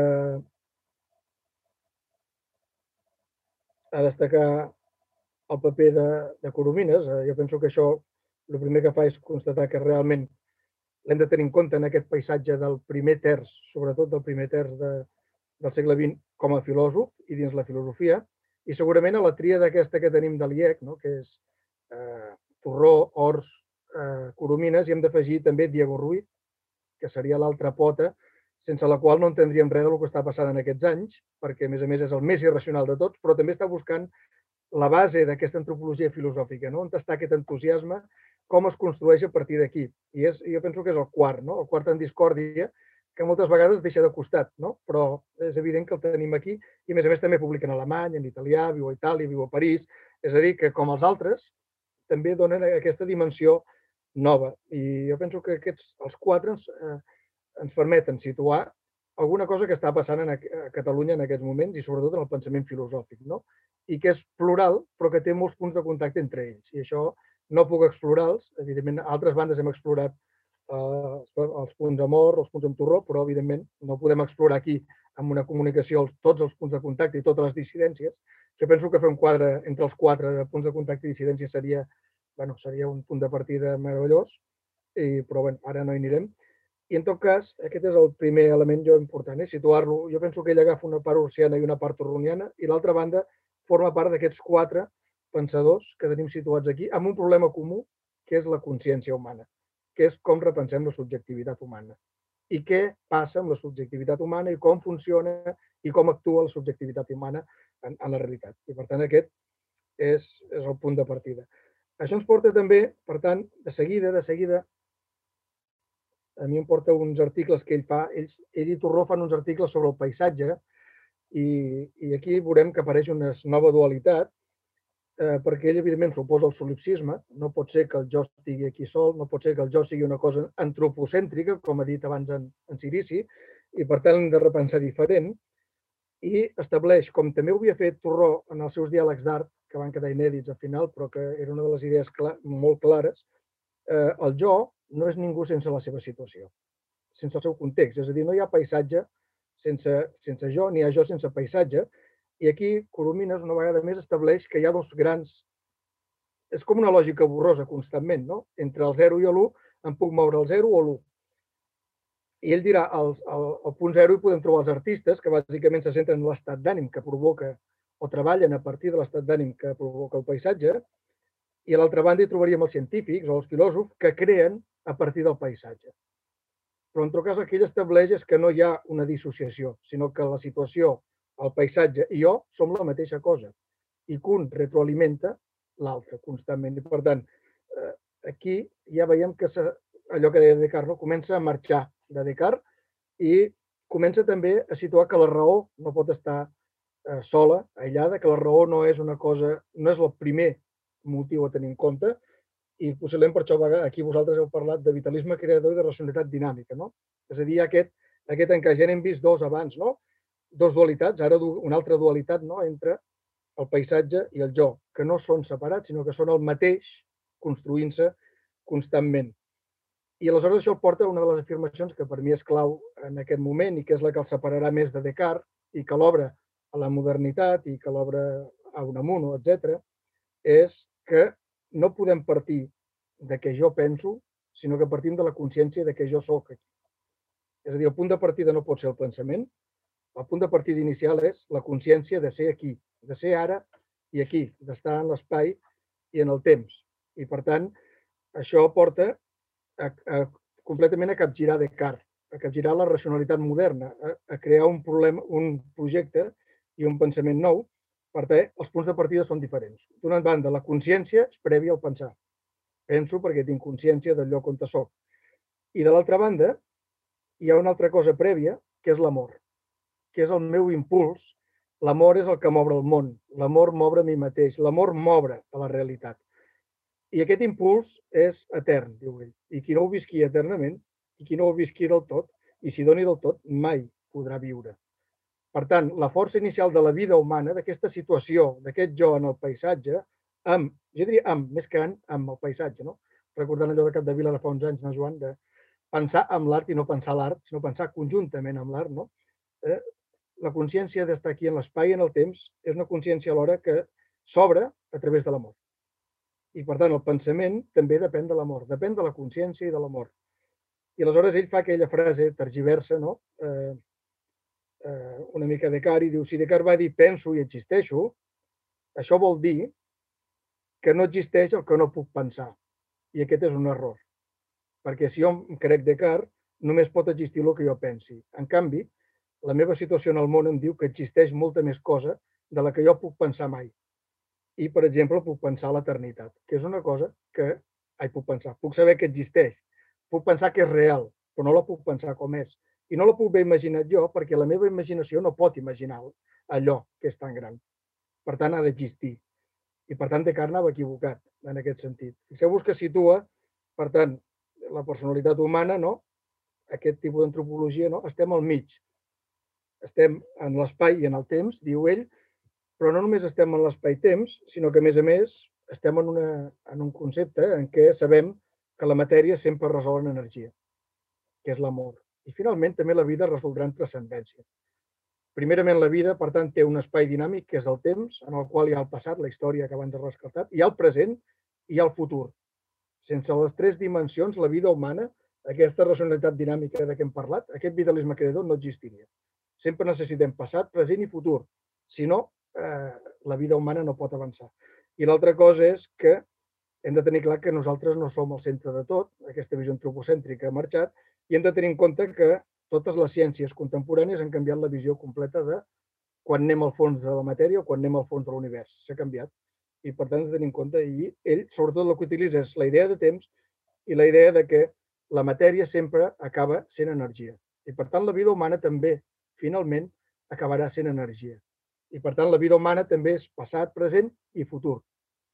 a destacar el paper de Coromines. Jo penso que això el primer que fa és constatar que realment l'hem de tenir en compte en aquest paisatge del primer terç, sobretot del primer terç del segle XX com a filòsof i dins la filosofia, i segurament a la tríada aquesta que tenim de l'IEC, que és Torró, Ors, Coromines, i hem d'afegir també Diego Ruiz, que seria l'altra pota, sense la qual no entendríem res del que està passant en aquests anys, perquè, a més, és el més irracional de tots, però també està buscant la base d'aquesta antropologia filosòfica, on està aquest entusiasme, com es construeix a partir d'aquí. I jo penso que és el quart en discòrdia, que moltes vegades deixa de costat, però és evident que el tenim aquí, i a més també publica en alemany, en italià, viu a Itàlia, viu a París, és a dir, que com els altres, també donen aquesta dimensió nova. I jo penso que els quatre ens permeten situar alguna cosa que està passant a Catalunya en aquests moments i sobretot en el pensament filosòfic, i que és plural, però que té molts punts de contacte entre ells. I això no puc explorar-los. Evidentment, a altres bandes hem explorat els punts amb Or, els punts amb Torró, però, evidentment, no podem explorar aquí amb una comunicació tots els punts de contacte i totes les dissidències. Jo penso que fer un quadre entre els quatre de punts de contacte i dissidència seria un punt de partida meravellós, però ara no hi anirem. I, en tot cas, aquest és el primer element important, situar-lo. Jo penso que ell agafa una part orsiana i una part torroniana, i l'altra banda forma part d'aquests quatre pensadors que tenim situats aquí, amb un problema comú, que és la consciència humana, que és com repensem la subjectivitat humana. I què passa amb la subjectivitat humana i com funciona i com actua la subjectivitat humana en la realitat. I, per tant, aquest és el punt de partida. Això ens porta també, per tant, de seguida, a mi em porta uns articles que ell fa. Ell i Torró fan uns articles sobre el paisatge i aquí veurem que apareix una nova dualitat perquè ell, evidentment, s'oposa al solipsisme. No pot ser que el jo estigui aquí sol, no pot ser que el jo sigui una cosa antropocèntrica, com ha dit abans en Sirici, i per tant l'hem de repensar diferent. I estableix, com també ho havia fet Torró en els seus diàlegs d'art, que van quedar inèdits al final, però que era una de les idees molt clares, el jo no és ningú sense la seva situació, sense el seu context. És a dir, no hi ha paisatge sense jo, ni hi ha jo sense paisatge. I aquí Coromines una vegada més estableix que hi ha dos grans... És com una lògica borrosa constantment, no? Entre el 0 i l'1 em puc moure el 0 o l'1. I ell dirà, al punt 0 hi podem trobar els artistes, que bàsicament se centren en l'estat d'ànim que provoca o treballen a partir de l'estat d'ànim que provoca el paisatge, i a l'altra banda hi trobaríem els científics o els filòsofs que creen a partir del paisatge. Però en tot cas el que ell estableix és que no hi ha una dissociació, sinó que la situació, el paisatge i jo som la mateixa cosa, i que un retroalimenta l'altre constantment. I per tant, aquí ja veiem que allò que deia Descartes comença a marxar de Descartes i comença també a situar que la raó no pot estar sola, aïllada, que la raó no és una cosa, no és el primer motiu a tenir en compte, i possiblement per això aquí vosaltres heu parlat de vitalisme creador i de racionalitat dinàmica, no? És a dir, aquest encaix, ja n'hem vist dos abans, no? Dos dualitats, ara una altra dualitat, no?, entre el paisatge i el jo, que no són separats, sinó que són el mateix, construint-se constantment. I aleshores això porta a una de les afirmacions que per mi és clau en aquest moment i que és la que el separarà més de Descartes i que l'obre a la modernitat i que l'obre a Unamuno, etc., és que no podem partir de què jo penso, sinó que partim de la consciència de que jo sóc aquí. És a dir, el punt de partida no pot ser el pensament, el punt de partida inicial és la consciència de ser aquí, de ser ara i aquí, d'estar en l'espai i en el temps. I, per tant, això porta completament a capgirar Descartes, a capgirar la racionalitat moderna, a crear un projecte i un pensament nou. Per tant, els punts de partida són diferents. D'una banda, la consciència és prèvia al pensar. Penso perquè tinc consciència del lloc on soc. I de l'altra banda, hi ha una altra cosa prèvia, que és l'amor, que és el meu impuls. L'amor és el que m'obre el món. L'amor m'obre a mi mateix. L'amor m'obre a la realitat. I aquest impuls és etern, diu ell. I qui no ho visqui eternament, i qui no ho visqui del tot, i si doni del tot, mai podrà viure. Per tant, la força inicial de la vida humana, d'aquesta situació, d'aquest jo en el paisatge, jo diria més que amb el paisatge, no? Recordant allò de Capdevila de fa uns anys, no, Joan, de pensar amb l'art i no pensar l'art, sinó pensar conjuntament amb l'art, no? La consciència d'estar aquí en l'espai i en el temps és una consciència alhora que s'obre a través de l'amor. I, per tant, el pensament també depèn de l'amor, depèn de la consciència i de l'amor. I aleshores ell fa aquella frase tergiversa, no? Una mica Descartes, i diu, si Descartes va dir penso i existeixo, això vol dir que no existeix el que no puc pensar. I aquest és un error. Perquè si jo em crec Descartes, només pot existir el que jo pensi. En canvi, la meva situació en el món em diu que existeix molta més cosa de la que jo puc pensar mai. I, per exemple, puc pensar l'eternitat, que és una cosa que puc pensar. Puc saber que existeix. Puc pensar que és real, però no la puc pensar com és. I no la puc haver imaginat jo perquè la meva imaginació no pot imaginar allò que és tan gran. Per tant, ha d'existir. I, per tant, Descartes anava equivocat en aquest sentit. Fixeu-vos que situa, per tant, la personalitat humana, no? Aquest tipus d'antropologia, no? Estem al mig. Estem en l'espai i en el temps, diu ell, però no només estem en l'espai-temps, sinó que, a més, estem en un concepte en què sabem que la matèria sempre resol en energia, que és l'amor. I, finalment, també la vida resoldrà en transcendència. Primerament, la vida, per tant, té un espai dinàmic, que és el temps, en el qual hi ha el passat, la història que abans he rescatat, hi ha el present i hi ha el futur. Sense les tres dimensions, la vida humana, aquesta racionalitat dinàmica de què hem parlat, aquest vitalisme creador no existiria. Sempre necessitem passat, present i futur. Si no, la vida humana no pot avançar. I l'altra cosa és que hem de tenir clar que nosaltres no som el centre de tot, aquesta visió antropocèntrica ha marxat, i hem de tenir en compte que totes les ciències contemporànies han canviat la visió completa de quan anem al fons de la matèria o quan anem al fons de l'univers. S'ha canviat. I, per tant, hem de tenir en compte, i ell, sobretot, el que utilitza és la idea de temps i la idea de que la matèria sempre acaba sent energia. I, per tant, la vida humana també, finalment, acabarà sent energia. I, per tant, la vida humana també és passat, present i futur.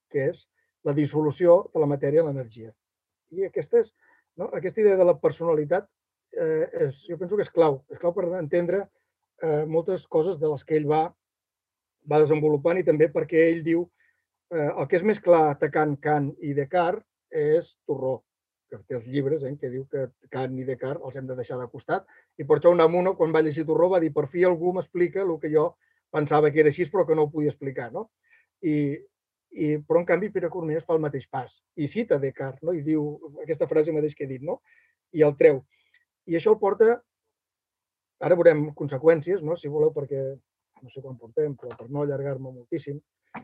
que és la dissolució de la matèria en l'energia. I aquesta idea de la personalitat jo penso que és clau per entendre moltes coses de les que ell va desenvolupant i també perquè ell diu el que és més clar atacant Kant i Descartes és Torró, que té els llibres en què diu que Kant i Descartes els hem de deixar de costat i per això Unamuno, quan va llegir Torró, va dir per fi algú m'explica el que jo pensava que era així però que no ho podia explicar, no? Però en canvi Pere Coromines fa el mateix pas i cita Descartes, no? I diu aquesta frase mateix que he dit, no? I el treu. I això el porta, ara veurem conseqüències, no? Si voleu, perquè no sé quan portem, però per no allargar-me moltíssim,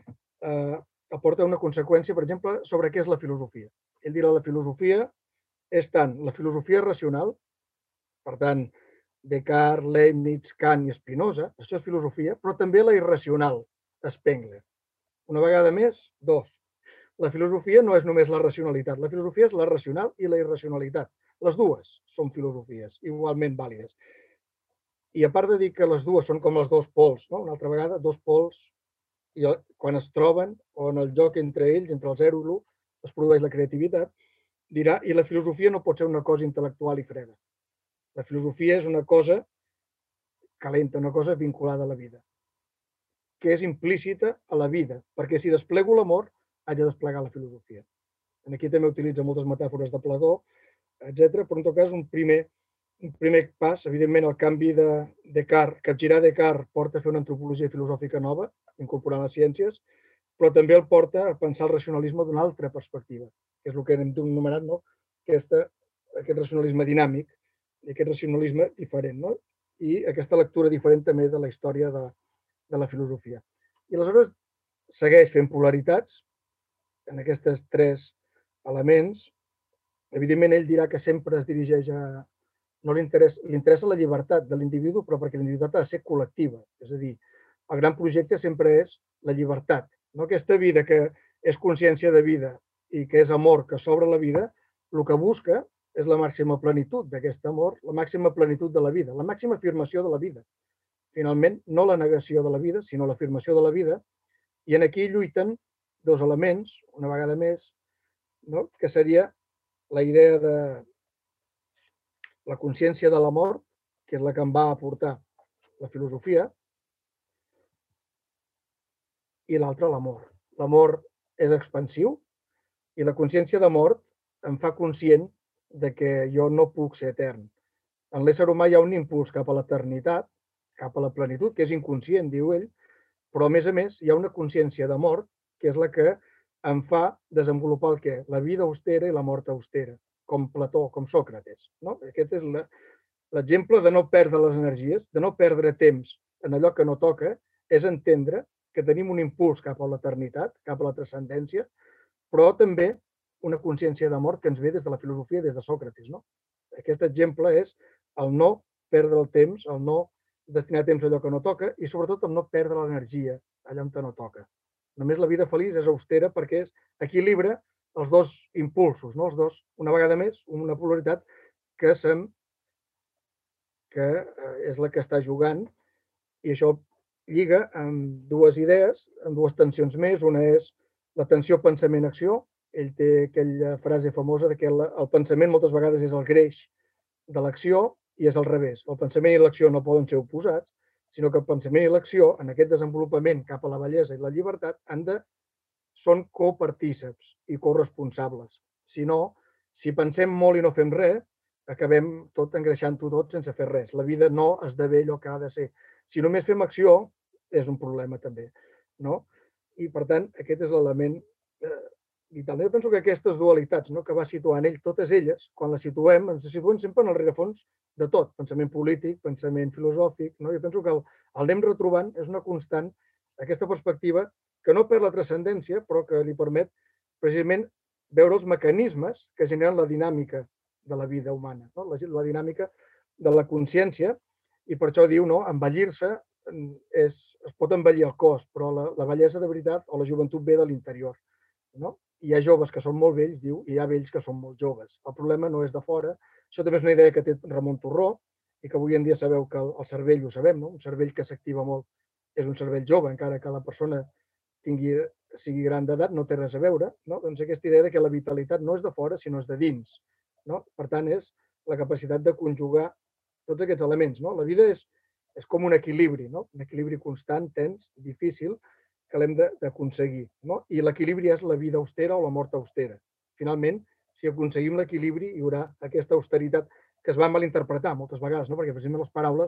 aporta una conseqüència, per exemple, sobre què és la filosofia. Ell dirà la filosofia és tant la filosofia racional, per tant, Descartes, Leibniz, Kant i Spinoza, això és filosofia, però també la irracional, Spengler. Una vegada més, dos. La filosofia no és només la racionalitat, la filosofia és la racional i la irracionalitat. Les dues són filosofies, igualment vàlides. I a part de dir que les dues són com els dos pols, no? Una altra vegada, dos pols, i quan es troben, o en el joc entre ells, entre el 0 i l'1, es produeix la creativitat, dirà, i la filosofia no pot ser una cosa intel·lectual i freda. La filosofia és una cosa calenta, una cosa vinculada a la vida, que és implícita a la vida, perquè si desplego l'amor, haig de desplegar la filosofia. Aquí també utilitza moltes metàfores de Plató, etc. Però en tot cas un primer pas, evidentment el canvi de Descartes, capgirar Descartes porta a fer una antropologia filosòfica nova, incorporant les ciències, però també el porta a pensar el racionalisme d'una altra perspectiva, que és el que hem anomenat, no? Aquest racionalisme dinàmic, i aquest racionalisme diferent, no? I aquesta lectura diferent també de la història de la filosofia. I aleshores segueix fent polaritats en aquests tres elements. Evidentment, ell dirà que sempre es dirigeix a... No li interessa la llibertat de l'individu, però perquè la llibertat ha de ser col·lectiva. És a dir, el gran projecte sempre és la llibertat. No aquesta vida que és consciència de vida i que és amor que s'obre la vida, el que busca és la màxima plenitud d'aquest amor, la màxima plenitud de la vida, la màxima afirmació de la vida. Finalment, no la negació de la vida, sinó l'afirmació de la vida. I en aquí lluiten dos elements, una vegada més, no? Que seria la idea de la consciència de la mort, que és la que em va aportar la filosofia, i l'altra, l'amor. L'amor és expansiu i la consciència de mort em fa conscient de que jo no puc ser etern. En l'ésser humà hi ha un impuls cap a l'eternitat, cap a la plenitud, que és inconscient, diu ell, però a més hi ha una consciència de mort, que és la que em fa desenvolupar el què? La vida austera i la mort austera, com Plató, com Sòcrates. No? Aquest és l'exemple de no perdre les energies, de no perdre temps en allò que no toca, és entendre que tenim un impuls cap a l'eternitat, cap a la transcendència, però també una consciència de mort que ens ve des de la filosofia, des de Sòcrates. No? Aquest exemple és el no perdre el temps, el no destinar temps a allò que no toca i sobretot el no perdre l'energia allà on no toca. Només la vida feliç és austera perquè equilibra els dos impulsos, no? Els dos, una vegada més, una polaritat que és la que està jugant i això lliga amb dues idees, amb dues tensions més. Una és la tensió pensament-acció. Ell té aquella frase famosa que el pensament moltes vegades és el greix de l'acció i és al revés. El pensament i l'acció no poden ser oposats, sinó que el pensament i l'acció, en aquest desenvolupament cap a la bellesa i la llibertat, són copartíceps i corresponsables. Si no, si pensem molt i no fem res, acabem tot engreixant-ho tot sense fer res. La vida no esdevé allò que ha de ser. Si només fem acció, és un problema també. No? I, per tant, aquest és l'element vital. Jo penso que aquestes dualitats que va situant ell, totes elles, quan les situem, ens situem sempre en el rerefons de tot. Pensament polític, pensament filosòfic. No? Jo penso que el anem retrobant és una constant, aquesta perspectiva que no perd la transcendència, però que li permet precisament veure els mecanismes que generen la dinàmica de la vida humana, no? La dinàmica de la consciència, i per això diu, no, envellir-se es pot envellir el cos, però la bellesa de veritat o la joventut ve de l'interior. No? Hi ha joves que són molt vells, diu, i hi ha vells que són molt joves. El problema no és de fora. Això també és una idea que té Ramon Torró i que avui en dia sabeu que el cervell ho sabem, no? Un cervell que s'activa molt és un cervell jove, encara que la persona tingui sigui gran d'edat, no té res a veure, no? Doncs aquesta idea que la vitalitat no és de fora, sinó és de dins, no? Per tant, és la capacitat de conjugar tots aquests elements, no? La vida és com un equilibri, no? Un equilibri constant, tens, difícil, que l'hem d'aconseguir, no? I l'equilibri és la vida austera o la mort austera. Finalment, si aconseguim l'equilibri, hi haurà aquesta austeritat que es va malinterpretar moltes vegades, no? Perquè precisament les paraules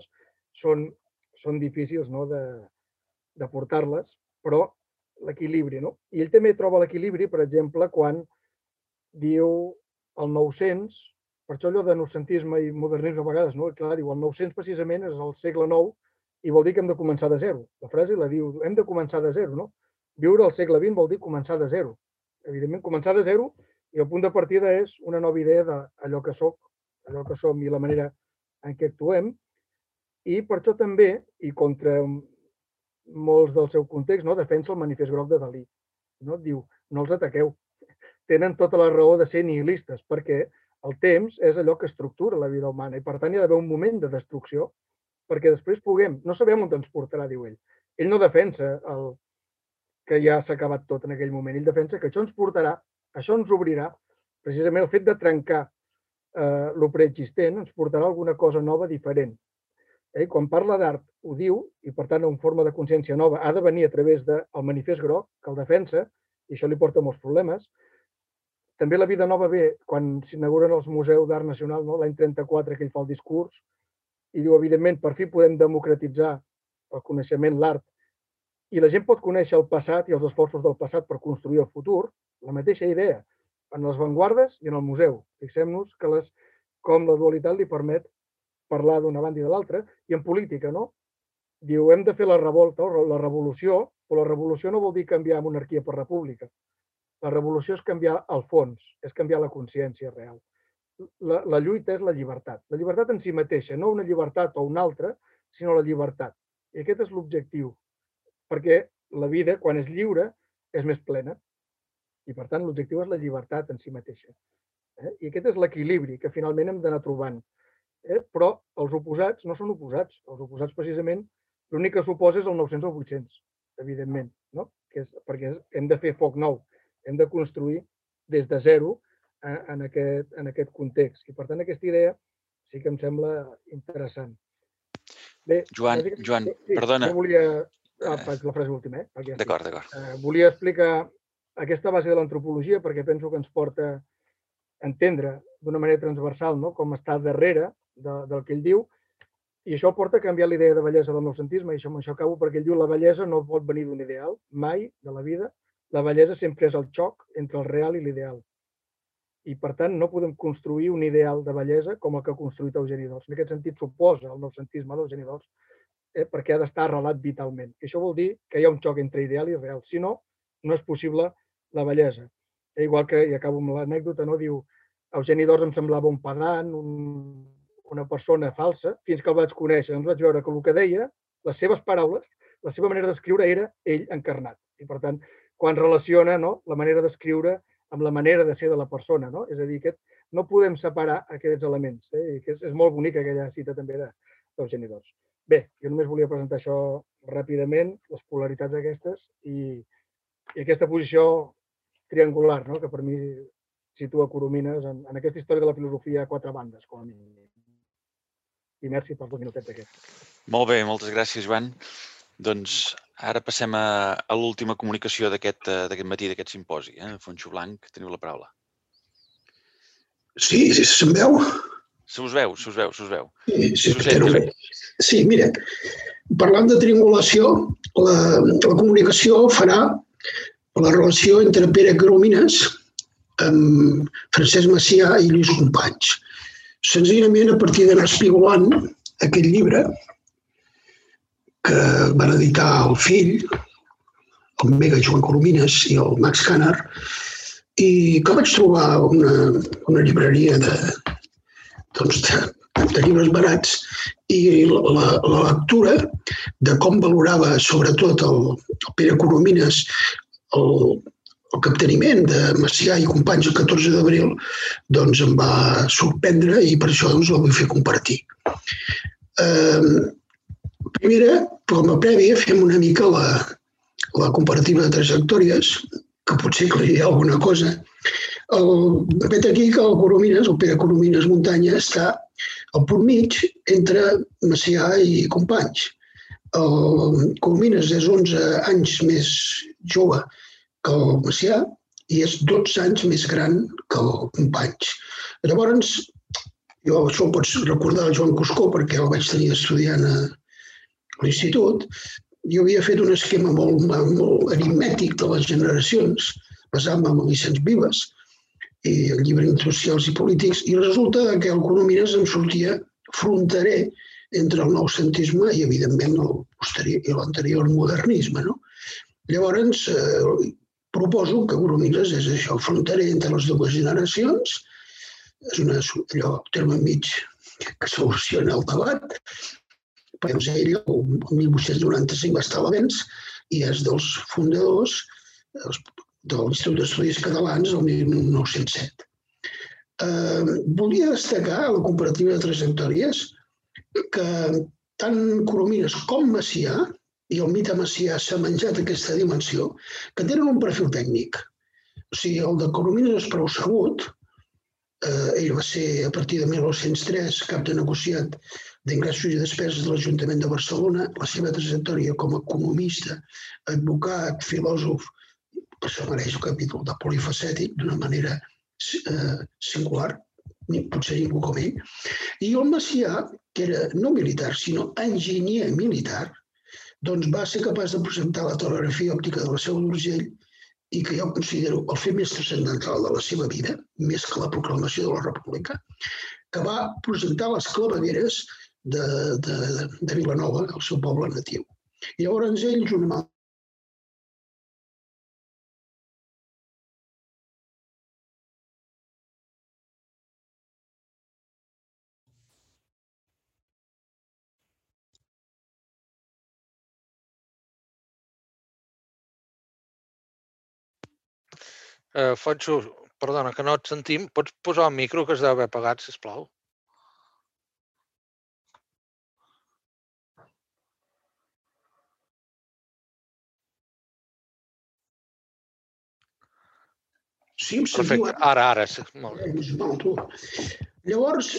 són difícils, no? de portar-les, però l'equilibri, no? I ell també troba l'equilibri, per exemple, quan diu el 900, per això allò de noucentisme i modernisme a vegades, no? Clar, diu, el 900 precisament és el segle IX i vol dir que hem de començar de zero. La frase la diu, hem de començar de zero, no? Viure al segle XX vol dir començar de zero. Evidentment, començar de zero i el punt de partida és una nova idea d'allò que soc, allò que som i la manera en què actuem. I per això també, i contra molts del seu context, no, defensa el manifest groc de Dalí. No? Diu, no els ataqueu. Tenen tota la raó de ser nihilistes, perquè el temps és allò que estructura la vida humana i, per tant, hi ha d'haver un moment de destrucció perquè després puguem... No sabem on ens portarà, diu ell. Ell no defensa que ja s'ha acabat tot en aquell moment. Ell defensa que això ens portarà, això ens obrirà, precisament el fet de trencar lo preexistent ens portarà alguna cosa nova, diferent. Quan parla d'art ho diu, i per tant en forma de consciència nova ha de venir a través del manifest groc, que el defensa, i això li porta molts problemes. També la vida nova ve quan s'inauguren els museus d'art nacional, no? L'any 34, que ell fa el discurs, i diu, evidentment, per fi podem democratitzar el coneixement, l'art, i la gent pot conèixer el passat i els esforços del passat per construir el futur, la mateixa idea, en les avantguardes i en el museu. Fixem-nos com la dualitat li permet parlar d'una banda i de l'altra, i en política, no? Diu, hem de fer la revolta o la revolució, però la revolució no vol dir canviar monarquia per república. La revolució és canviar el fons, és canviar la consciència real. La lluita és la llibertat. La llibertat en si mateixa, no una llibertat o una altra, sinó la llibertat. I aquest és l'objectiu, perquè la vida, quan és lliure, és més plena. I, per tant, l'objectiu és la llibertat en si mateixa. I aquest és l'equilibri que finalment hem d'anar trobant. Però els oposats no són oposats. Els oposats, precisament, l'únic que s'oposa és el 900 o 800, evidentment, no? Perquè hem de fer foc nou, hem de construir des de zero en aquest context. I, per tant, aquesta idea sí que em sembla interessant. Bé, Joan, perdona. Faig la frase última, D'acord. Volia explicar aquesta base de l'antropologia perquè penso que ens porta a entendre d'una manera transversal com està darrere del que ell diu, i això porta a canviar l'idea de bellesa del noucentisme, i amb això acabo perquè ell diu la bellesa no pot venir d'un ideal, mai de la vida. La bellesa sempre és el xoc entre el real i l'ideal. I, per tant, no podem construir un ideal de bellesa com el que ha construït Eugeni d'Ors. En aquest sentit, s'oposa al noucentisme d'Eugeni d'Ors perquè ha d'estar arrelat vitalment. I això vol dir que hi ha un xoc entre ideal i real. Si no, no és possible la bellesa. Igual que, i acabo amb l'anècdota, diu Eugeni d'Ors em semblava un pedant, una persona falsa, fins que el vaig conèixer. Doncs vaig veure que el que deia, les seves paraules, la seva manera d'escriure era ell encarnat. I, per tant, quan relaciona la manera d'escriure amb la manera de ser de la persona. És a dir, no podem separar aquests elements. I és molt bonic aquella cita també d'Eugeni d'Ors. Bé, jo només volia presentar això ràpidament, les polaritats aquestes i aquesta posició triangular, que per mi situa Coromines en aquesta història de la filosofia a quatre bandes, com a mínim. I merci pels 2 minutets aquests. Molt bé, moltes gràcies, Joan. Doncs ara passem a l'última comunicació d'aquest matí, d'aquest simposi. Fonxo Blanc, teniu la paraula. Sí, se'm veu? Se us veu. Sí, mira, parlant de triangulació, la comunicació farà la relació entre Pere Coromines, amb Francesc Macià i Lluís Companys. Senzillament, a partir d'anar espigolant aquest llibre, que van editar el fill, el mega Joan Coromines i el Max Canner, i que vaig trobar una llibreria de llibres barats, i la lectura de com valorava sobretot el Pere Coromines el capteniment de Macià i Companys el 14 d'abril, doncs em va sorprendre i per això la vull fer compartir. Primera, com a prèvia, fem una mica la comparativa de trajectòries, que potser que li dirà alguna cosa. Vet aquí que el Coromines, el Pere Coromines Muntanya, està al punt mig entre Macià i Companys. El Coromines és 11 anys més jove que el Macià i és 12 anys més gran que el Companys. Llavors, jo això ho pots recordar el Joan Cuscó perquè el vaig tenir estudiant a l'institut. Jo havia fet un esquema molt aritmètic de les generacions, basant-me en Vicenç Vives i el llibre Socials i Polítics, i resulta que el Coromines em sortia fronterer entre el noucentisme i, evidentment, l'anterior modernisme. Llavors, proposo que Coromines és això, fronterer entre les dues generacions, és allò, terme mig que soluciona el debat. Ell, el 1895, va estar a l'Avenç i és dels fundadors de l'Institut d'Estudis Catalans el 1907. Volia destacar a la comparativa de trajectòries que tant Coromines com Macià, i el mite Macià s'ha menjat aquesta dimensió, que tenen un perfil tècnic. O sigui, el de Coromines és prou sabut. Ell va ser, a partir de 1903, cap de negociat d'ingressos i despeses de l'Ajuntament de Barcelona. La seva trajectòria com a economista, advocat, filòsof, per això mereix el capítol de polifacètic d'una manera singular, potser ningú com ell. I el Macià, que era no militar, sinó enginyer militar, doncs va ser capaç de presentar la telegrafia òptica de la Seu d'Urgell i que jo considero el fet més transcendental de la seva vida, més que la proclamació de la República, que va presentar les clavegueres de Vilanova, el seu poble natiu. I llavors ells, una Fonso, perdona, que no et sentim. Pots posar el micro, que es deu haver apagat, sisplau? Sí, em sentiu? Perfecte, ara, sí. Molt bé. Llavors,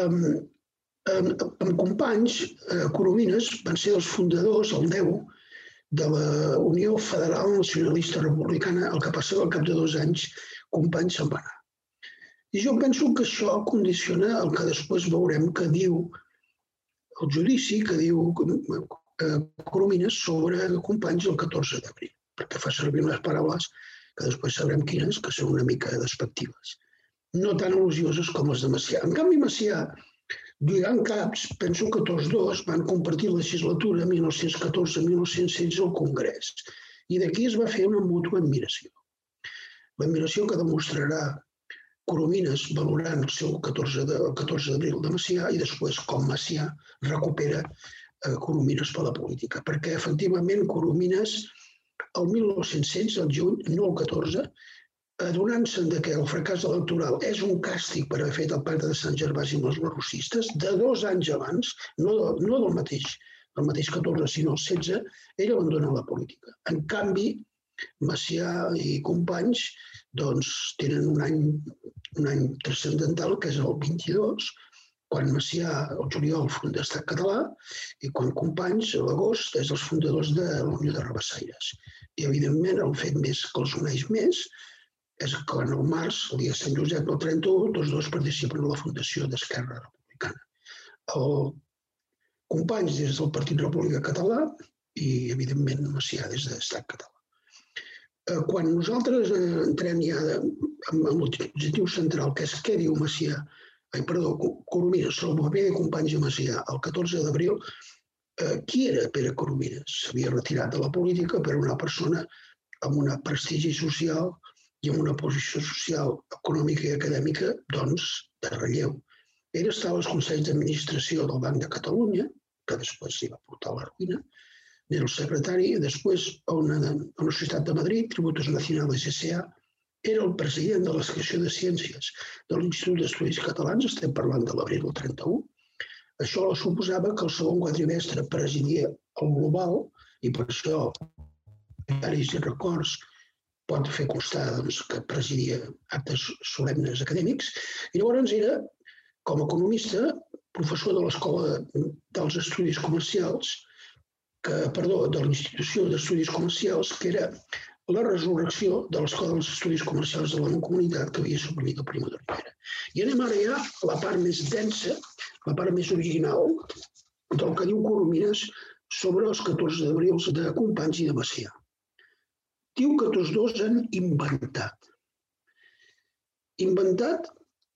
amb Companys, Coromines van ser els fundadors, el 10, de la Unió Federal Nacionalista Republicana, el que passa al cap de 2 anys, Companys se'n va anar. I jo penso que això condiciona el que després veurem que diu el judici, que diu Coromines sobre Companys el 14 d'abril, perquè fa servir unes paraules que després sabrem quines, que són una mica despectives. No tan al·lusioses com les de Macià. En canvi, Macià, Duran Caps, penso que tots dos van compartir la legislatura 1914-1916 al Congrés. I d'aquí es va fer una mútua admiració. L'admiració que demostrarà Coromines valorant el seu 14 d'abril de Macià i després com Macià recupera Coromines per la política. Perquè, efectivament, Coromines, el 1916, el juny, no el 14, adonant-se'n que el fracàs electoral és un càstig per haver fet el pacte de Sant Gervasi amb els lerrouxistes, de 2 anys abans, no del mateix 14, sinó el 16, ell abandona la política. En canvi, Macià i Companys tenen un any transcendental, que és el 22, quan Macià, el juliol, funda Estat Català, i quan Companys, a l'agost, és els fundadors de la Unió de Rabassaires. I, evidentment, el fet més que els uneix més és que en el març, el dia de Sant Josep del 31, tots dos participen a la fundació d'Esquerra Republicana. El Companys des del Partit República Català i, evidentment, Macià des d'Estat Català. Quan nosaltres entrem ja amb l'objectiu central, que és què diu Coromines sobre el paper de Companys i Macià el 14 d'abril, qui era Pere Coromines? S'havia retirat de la política, però una persona amb un prestigi social i amb una posició social, econòmica i acadèmica, doncs, de relleu. Ell estava als consells d'administració del Banc de Catalunya, que després s'hi va portar a la ruïna, era el secretari, després a una Societat de Madrid, Tributos Nacionales S.A., era el president de la secció de Ciències de l'Institut d'Estudis Catalans, estem parlant de l'abril del 31. Això suposava que el segon quadrimestre presidia el global i per això diaris i records, pot fer constar que presidia actes solemnes acadèmics, i llavors era, com a economista, professor de l'Escola dels Estudis Comercials, de l'Institució d'Estudis Comercials, que era la resurrecció de l'Escola dels Estudis Comercials de la Mancomunitat que havia suprimit el Primo de Rivera. I anem ara ja a la part més densa, la part més original del que diu Coromines sobre els 14 d'abril de Companys i de Macià. Diu que tots dos han inventat. Inventat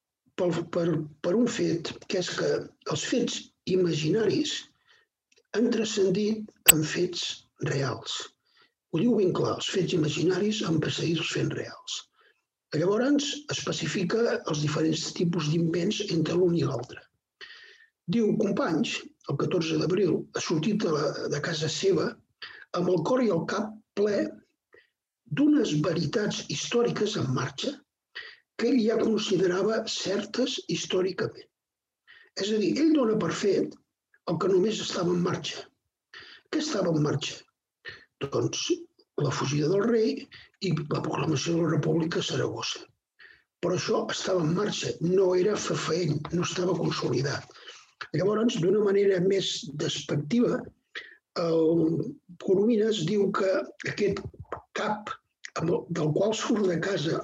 per un fet, que és que els fets imaginaris han transcendit en fets reals. Ho diu ben clar, els fets imaginaris han precedit els fets reals. Llavors especifica els diferents tipus d'invents entre l'un i l'altre. Diu, Companys, el 14 d'abril, ha sortit de casa seva amb el cor i el cap ple d'unes veritats històriques en marxa que ell ja considerava certes històricament. És a dir, ell dona per fet el que només estava en marxa. Què estava en marxa? Doncs la fugida del rei i la proclamació de la República a Saragossa. Però això estava en marxa, no era fefaent, no estava consolidat. Llavors, d'una manera més despectiva, Coromines diu que aquest cap del qual surt de casa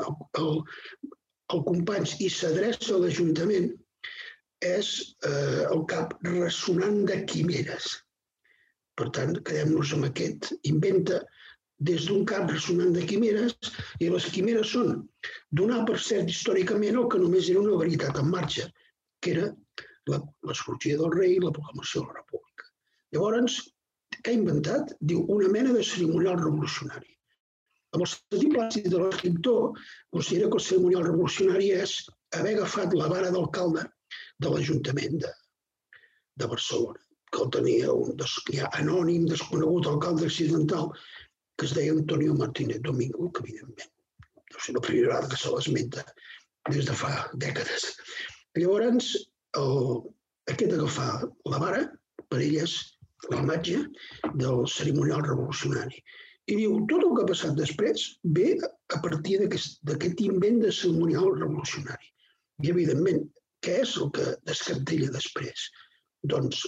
el Companys i s'adreça a l'Ajuntament és el cap ressonant de quimeres. Per tant, quedem-nos amb aquest. Inventa des d'un cap ressonant de quimeres, i les quimeres són donar per cert històricament el que només era una veritat en marxa, que era l'escorxida del rei i la proclamació de la República. Llavors, què ha inventat? Diu, una mena de cerimonial revolucionari. Amb el sentit plàcid de l'escriptor, considera que el cerimonial revolucionari és haver agafat la vara d'alcalde de l'Ajuntament de Barcelona, que el tenia un anònim, desconegut alcalde accidental, que es deia Antonio Martínez Domingo, que evidentment deu ser la primera vegada que se l'esmenta des de fa dècades. Llavors, aquest agafar la vara, per ell és la imatge del cerimonial revolucionari. I diu, tot el que ha passat després ve a partir d'aquest invent de cerimonial revolucionari. I, evidentment, què és el que descaptella després? Doncs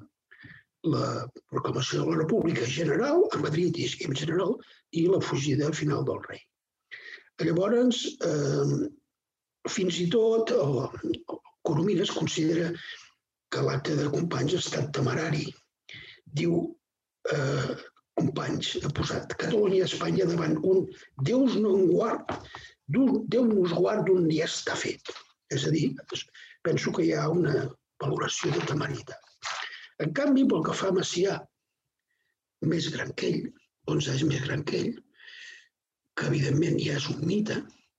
la proclamació de la República general, a Madrid i en general, i la fugida final del rei. Llavors, fins i tot, Coromines considera que l'acte de Companys ha estat temerari. Diu, Companys, ha posat Catalunya i Espanya davant un Déu nos guard d'un ja està fet. És a dir, penso que hi ha una valoració de temeritat. En canvi, pel que fa a Macià, més gran que ell, 11 anys més gran que ell, que evidentment ja és un mite,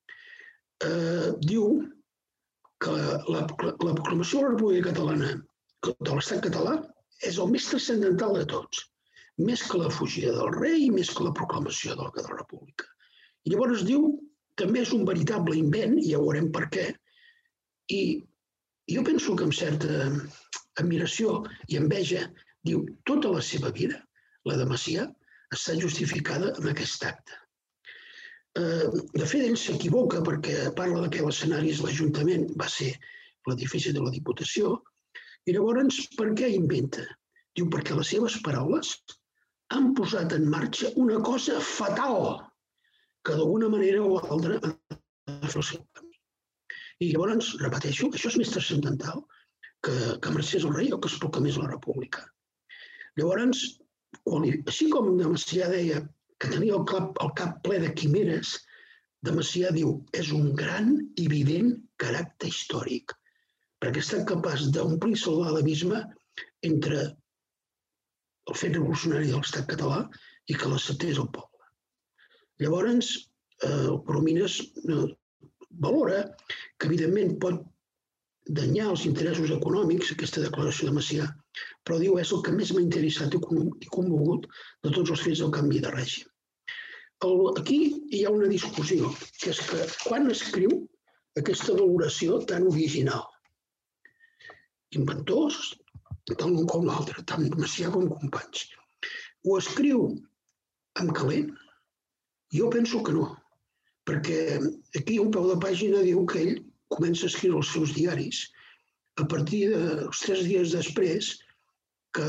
diu que la proclamació de la República Catalana, de l'Estat català, és el més transcendental de tots, més que la fugida del rei i més que la proclamació de la República. I llavors diu, també és un veritable invent, i ja veurem per què, i jo penso que amb certa admiració i enveja, diu, tota la seva vida, la de Macià, està justificada amb aquest acte. De fet, ell s'equivoca perquè parla que l'escenari de l'Ajuntament va ser l'edifici de la Diputació, i llavors per què inventa? Diu, perquè les seves paraules han posat en marxa una cosa fatal que d'alguna manera o altra ha de fer el seu camí. I llavors, repeteixo, això és més transcendental que marxés el rei o que es proclamés la República. Llavors, així com de Macià deia que tenia el cap ple de quimeres, de Macià diu, és un gran i evident caràcter històric, perquè ha estat capaç d'omplir-se l'abisme entre el fet revolucionari de l'Estat català i que l'acceptés el poble. Llavors, Coromines valora que, evidentment, pot danyar els interessos econòmics, aquesta declaració de Macià, però diu és el que més m'ha interessat i commogut de tots els fets del canvi de règim. Aquí hi ha una discussió, que és que quan escriu aquesta valoració tan original? Inventors, tant l'un com l'altre, tant Macià com Companys. Ho escriu amb calent, Jo penso que no, perquè aquí un peu de pàgina diu que ell comença a escriure els seus diaris a partir dels 3 dies després que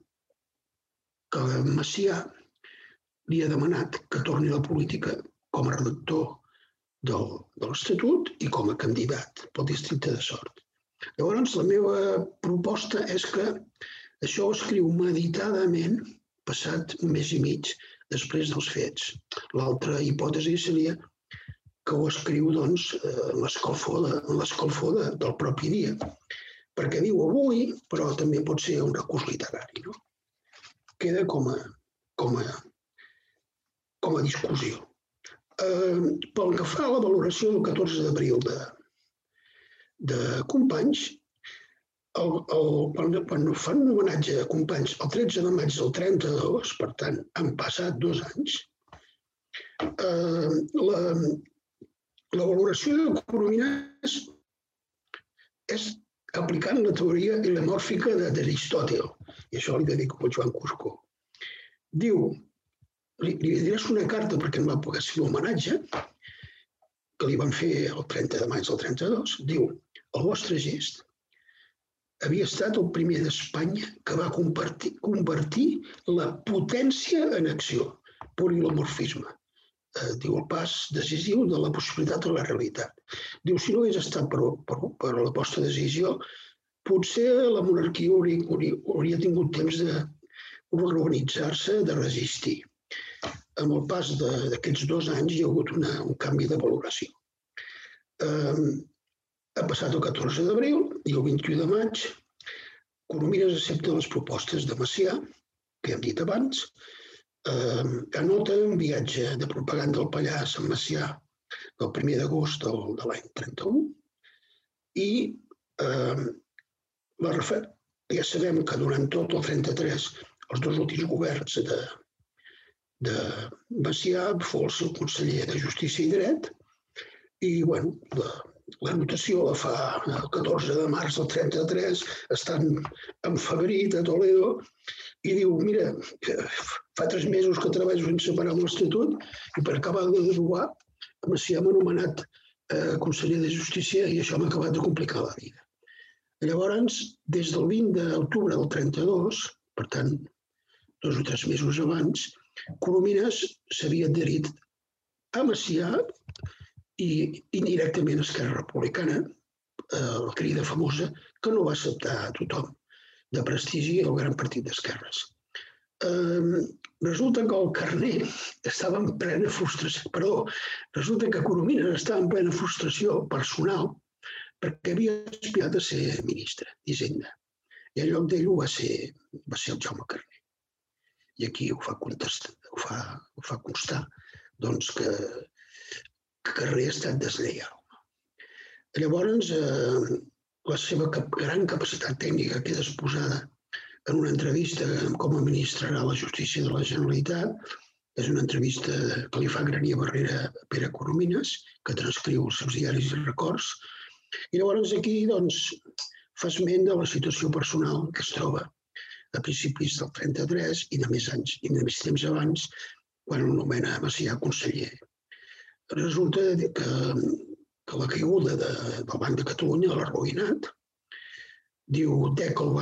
Macià li ha demanat que torni a la política com a redactor de l'Estatut i com a candidat pel districte de Sort. Llavors, la meva proposta és que això ho escriu meditadament passat un mes i mig després dels fets. L'altra hipòtesi seria que ho escriu en l'escalfor del propi dia, perquè diu avui, però també pot ser un recurs literari. Queda com a discussió. Pel que fa a la valoració del 14 d'abril de Companys, quan fan un homenatge a Companys el 13 de maig del 32, per tant, han passat 2 anys, la valoració de Coromines és aplicant la teoria ilemòrfica d'Aristòtil, i això li dedico a Joan Cuscó. Diu, li adreço una carta perquè no va poder fer l'homenatge, que li van fer el 30 de maig del 32, diu, el vostre gest havia estat el primer d'Espanya que va convertir la potència en acció, polilemorfisme. Diu, el pas decisiu de la possibilitat de la realitat. Diu, si no hagués estat per la vostra decisió, potser la monarquia hauria tingut temps d'organitzar-se, de resistir. Amb el pas d'aquests 2 anys hi ha hagut un canvi de valoració. Ha passat el 14 d'abril i el 21 de maig Coromines accepta les propostes de Macià, que hem dit abans, anota un viatge de propaganda al Pallars amb Macià del 1 d'agost de l'any 31 i ja sabem que durant tot el 33 els 2 últims governs de Macià fou el seu conseller de Justícia i Dret i l'anotació la fa el 14 de març del 33, estan enfebrit a Toledo i diu, mira, fa 3 mesos que treballo sense parar l'Estatut i per acabar de derogar Macià m'ha nomenat conseller de Justícia i això m'ha acabat de complicar la vida. Llavors, des del 20 d'octubre del 32, per tant, 2 o 3 mesos abans, Coromines s'havia adherit a Macià i indirectament a Esquerra Republicana, la crida famosa, que no va acceptar a tothom de prestigi el gran partit d'esquerres. Resulta que el Carner estava en plena frustració, resulta que Coromines estava en plena frustració personal perquè havia aspirat a ser ministre d'Hisenda. I en lloc d'ell va ser el Jaume Carner. I aquí ho fa constar que Carner ha estat deslleial. Llavors, la seva gran capacitat tècnica queda exposada en una entrevista com a ministre a la Justícia de la Generalitat. És una entrevista que li fa Granier Barrera a Pere Coromines, que transcriu els seus diaris i records. I llavors aquí fa esment de la situació personal que es troba a principis del 33 i de més temps abans, quan el nomena Macià conseller. Resulta que la caiguda del Banc de Catalunya l'ha arruïnat. Diu, dec el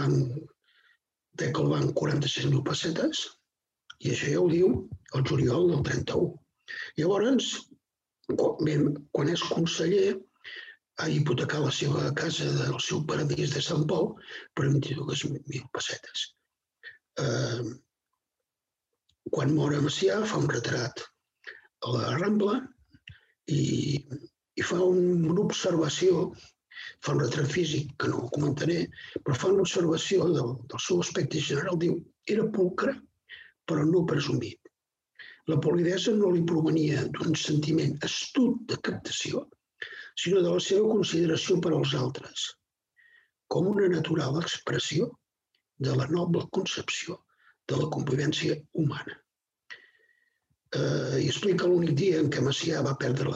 banc 46.000 pessetes, i això ja ho diu el juliol del 31. Llavors, quan és conseller, ha hipotecat la seva casa del seu paradís de Sant Pol per 22.000 pessetes. Quan mor Macià, fa un retrat a la Rambla i fa una observació, fa un retrat físic, que no ho comentaré, però fa una observació del seu aspecte general. Diu, era pulcre, però no presumit. La polidesa no li provenia d'un sentiment astut de captació, sinó de la seva consideració per als altres, com una natural expressió de la noble concepció de la convivència humana. I explica l'únic dia en què Macià va perdre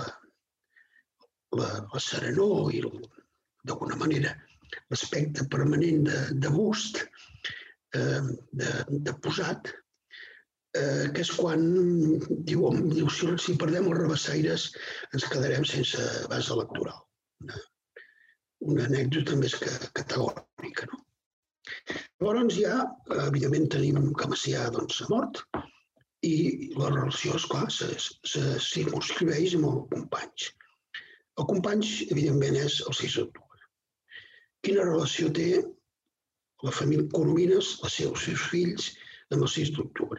la serenor i, d'alguna manera, l'aspecte permanent de bust, de posat, que és quan diu si perdem els rabassaires ens quedarem sense base electoral. Una anècdota més que categòrica, no? Llavors ja, evidentment, tenim que Macià ha mort i la relació, esclar, se circunscriveix amb el Companys. El Companys, evidentment, és el 6 d'octubre. Quina relació té la família Coromines, els seus fills, amb el 6 d'octubre?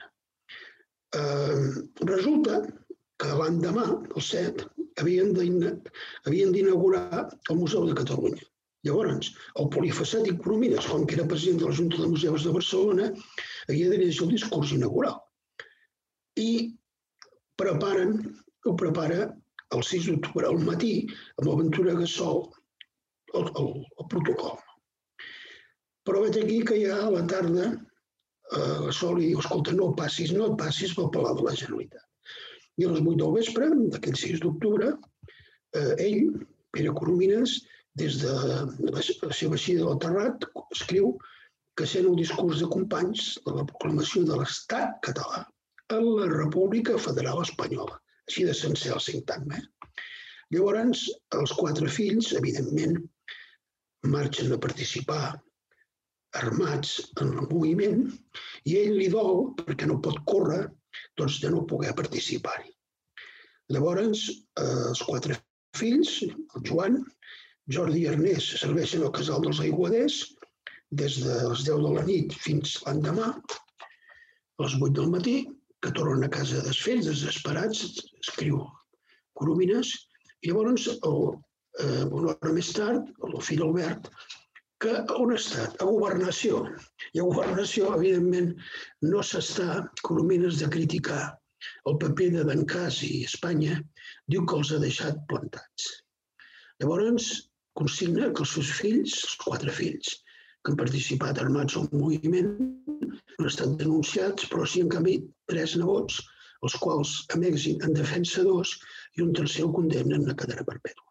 Resulta que l'endemà, el 7, havien d'inaugurar el Museu de Catalunya. Llavors, el polifacètic Coromines, com que era president de la Junta de Museus de Barcelona, havia de dirigir el discurs inaugural. I prepara el 6 d'octubre al matí amb el Ventura Gassol el protocol. Però veig aquí que ja a la tarda Gassol li diu, escolta, no et passis pel Palau de la Generalitat. I a les 8 del vespre, d'aquell 6 d'octubre, ell, Pere Coromines, des de la seva eixida del Terrat, escriu que sent el discurs de Companys de la proclamació de l'Estat català en la República Federal Espanyola. Així de sencer el sintagma. Llavors, els 4 fills, evidentment, marxen a participar armats en el moviment i ell li dol, perquè no pot córrer, doncs de no poder participar-hi. Llavors, els 4 fills, el Joan, Jordi i Ernest, serveixen al casal dels Aiguaders des de les 10 de la nit fins l'endemà, a les 8 del matí, que tornen a casa desfets, desesperats, escriu Coromines, i llavors, una hora més tard, el fill Albert, que on ha estat? A Governació. I a Governació, evidentment, no s'està Coromines de criticar el paper de Bencàs i Espanya, diu que els ha deixat plantats. Llavors, consigna que els seus fills, els 4 fills, que han participat armats al moviment, han estat denunciats, però sí, en canvi, 3 nebots, els quals, amb èxit, en defensa 2, i un tercer el condemnen a cadena perpètua.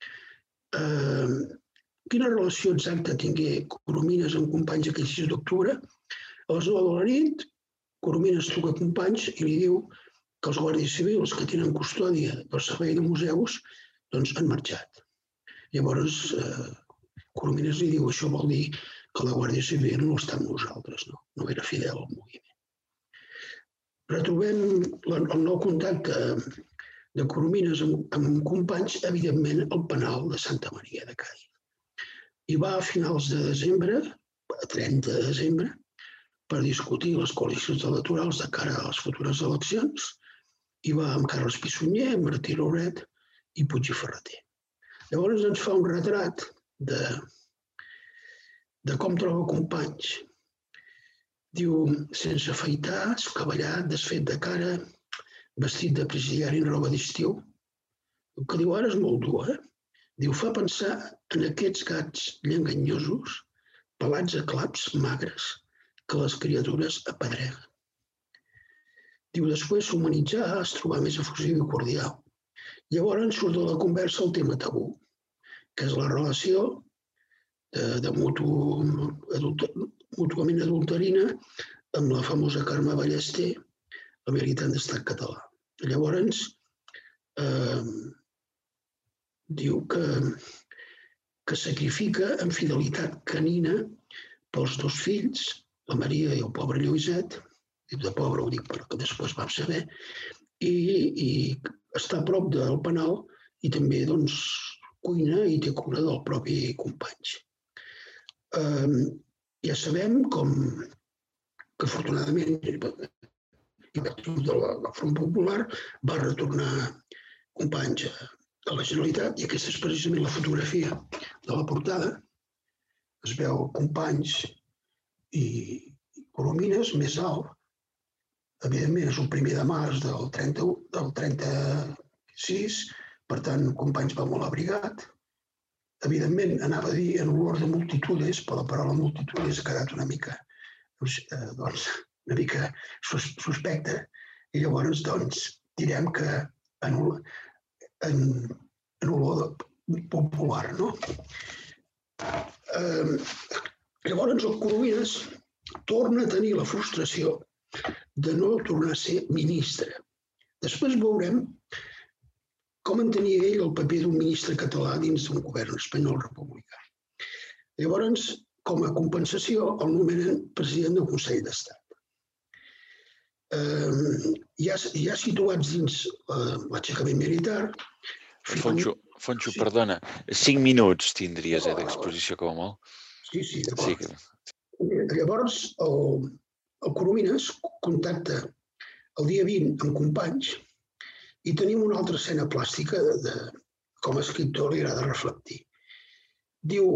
Quina relació exacta tingué Coromines amb Companys aquell 6 d'octubre? A les 9 de la nit, Coromines truca a Companys i li diu que els guàrdies civils que tenen custòdia del servei de museus doncs han marxat. Llavors, Coromines li diu això vol dir que la Guàrdia Civil no està amb nosaltres, no era fidel al moviment. Retrobem el nou contacte de Coromines amb Companys, evidentment, al penal de Santa Maria de Cádiz. I va a finals de desembre, a 30 de desembre, per discutir les coalicions electorals de cara a les futures eleccions, i va amb Carles Pissunyer, Martí Lauret i Puig i Ferreter. Llavors ens fa un retrat de com troba Companys. Diu, sense afaitar, escavallat, desfet de cara, vestit de presidiari en roba d'estiu. El que diu ara és molt dur, Diu, fa pensar en aquests gats llenganyosos, pelats a claps magres, que les criatures apedreguen. Diu, després s'humanitzar, es trobar més efusiu i cordial. Llavors surt de la conversa el tema tabú, que és la relació de mútuament adulterina amb la famosa Carme Ballester, la militant d'Estat català. Llavors, diu que sacrifica en fidelitat canina pels 2 fills, la Maria i el pobre Lluïset, de pobre ho dic perquè després vam saber, i està a prop del penal i també cuina i té cura del propi Companys. Ja sabem que afortunadament el Front Popular va retornar Companys a la Generalitat i aquesta és precisament la fotografia de la portada. Es veu Companys i Coromines més alt. Evidentment és el 1 de març del 36, per tant Companys va molt abrigat. Evidentment anava a dir en olor de multitudes, però la paraula multitudes ha quedat una mica suspecta i llavors direm que en olor popular, no? Llavors el Coromines torna a tenir la frustració de no tornar a ser ministre. Després veurem com entenia ell el paper d'un ministre català dins d'un govern espanyol republicà. Llavors, com a compensació, el nomenen president del Consell d'Estat. Ja situats dins l'aixecament militar... Fonxo, perdona, 5 minuts tindries d'exposició com a molt. Sí, d'acord. Llavors, el Coromines contacta el dia 20 amb Companys i tenim una altra escena plàstica de com a escriptor li agrada reflectir. Diu,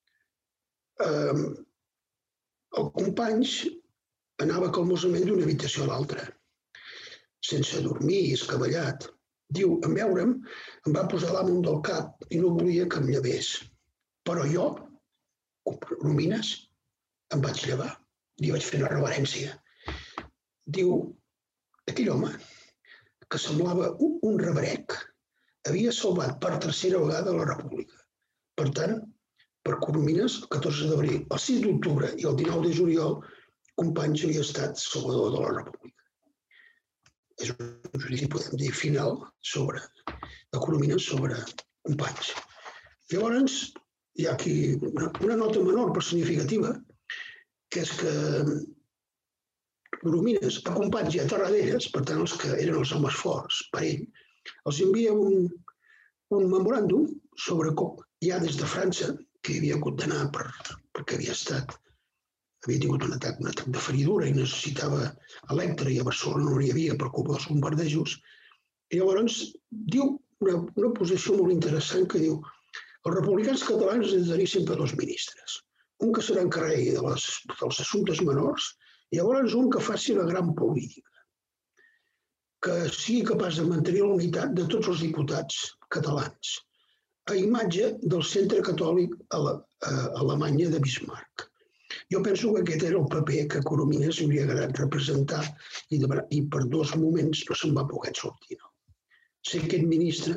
el Companys anava calmosament d'una habitació a l'altra, sense dormir i escavallat. Diu, en veure'm, em va posar damunt del cap i no volia que em llevés. Però jo, Coromines, em vaig llevar. Li vaig fer una reverència. Diu, aquell home, que semblava un rebrec, havia salvat per tercera vegada la República. Per tant, per Coromines, el 14 d'abril, el 6 d'octubre i el 19 de juliol, Companys havia estat salvador de la República. És un judici, podem dir, final de Coromines sobre Companys. Llavors, hi ha aquí una nota menor però significativa, que és que Coromines, a Companys i a Tarradellas, per tant, els que eren els homes forts per ell, els envia un memoràndum sobre com, ja des de França, que hi havia hagut d'anar perquè havia tingut un atac de feridura i necessitava Electra i a Barcelona no n'hi havia per culpa dels bombardejos. I llavors diu una posició molt interessant que diu els republicans catalans han de tenir sempre dos ministres. Un que serà encarregui dels assumptes menors i llavors un que faci la gran política, que sigui capaç de mantenir la unitat de tots els diputats catalans, a imatge del centre catòlic a Alemanya de Bismarck. Jo penso que aquest era el paper que Coromines li hauria agradat representar i per dos moments no se'n va poder sortir. Ser aquest ministre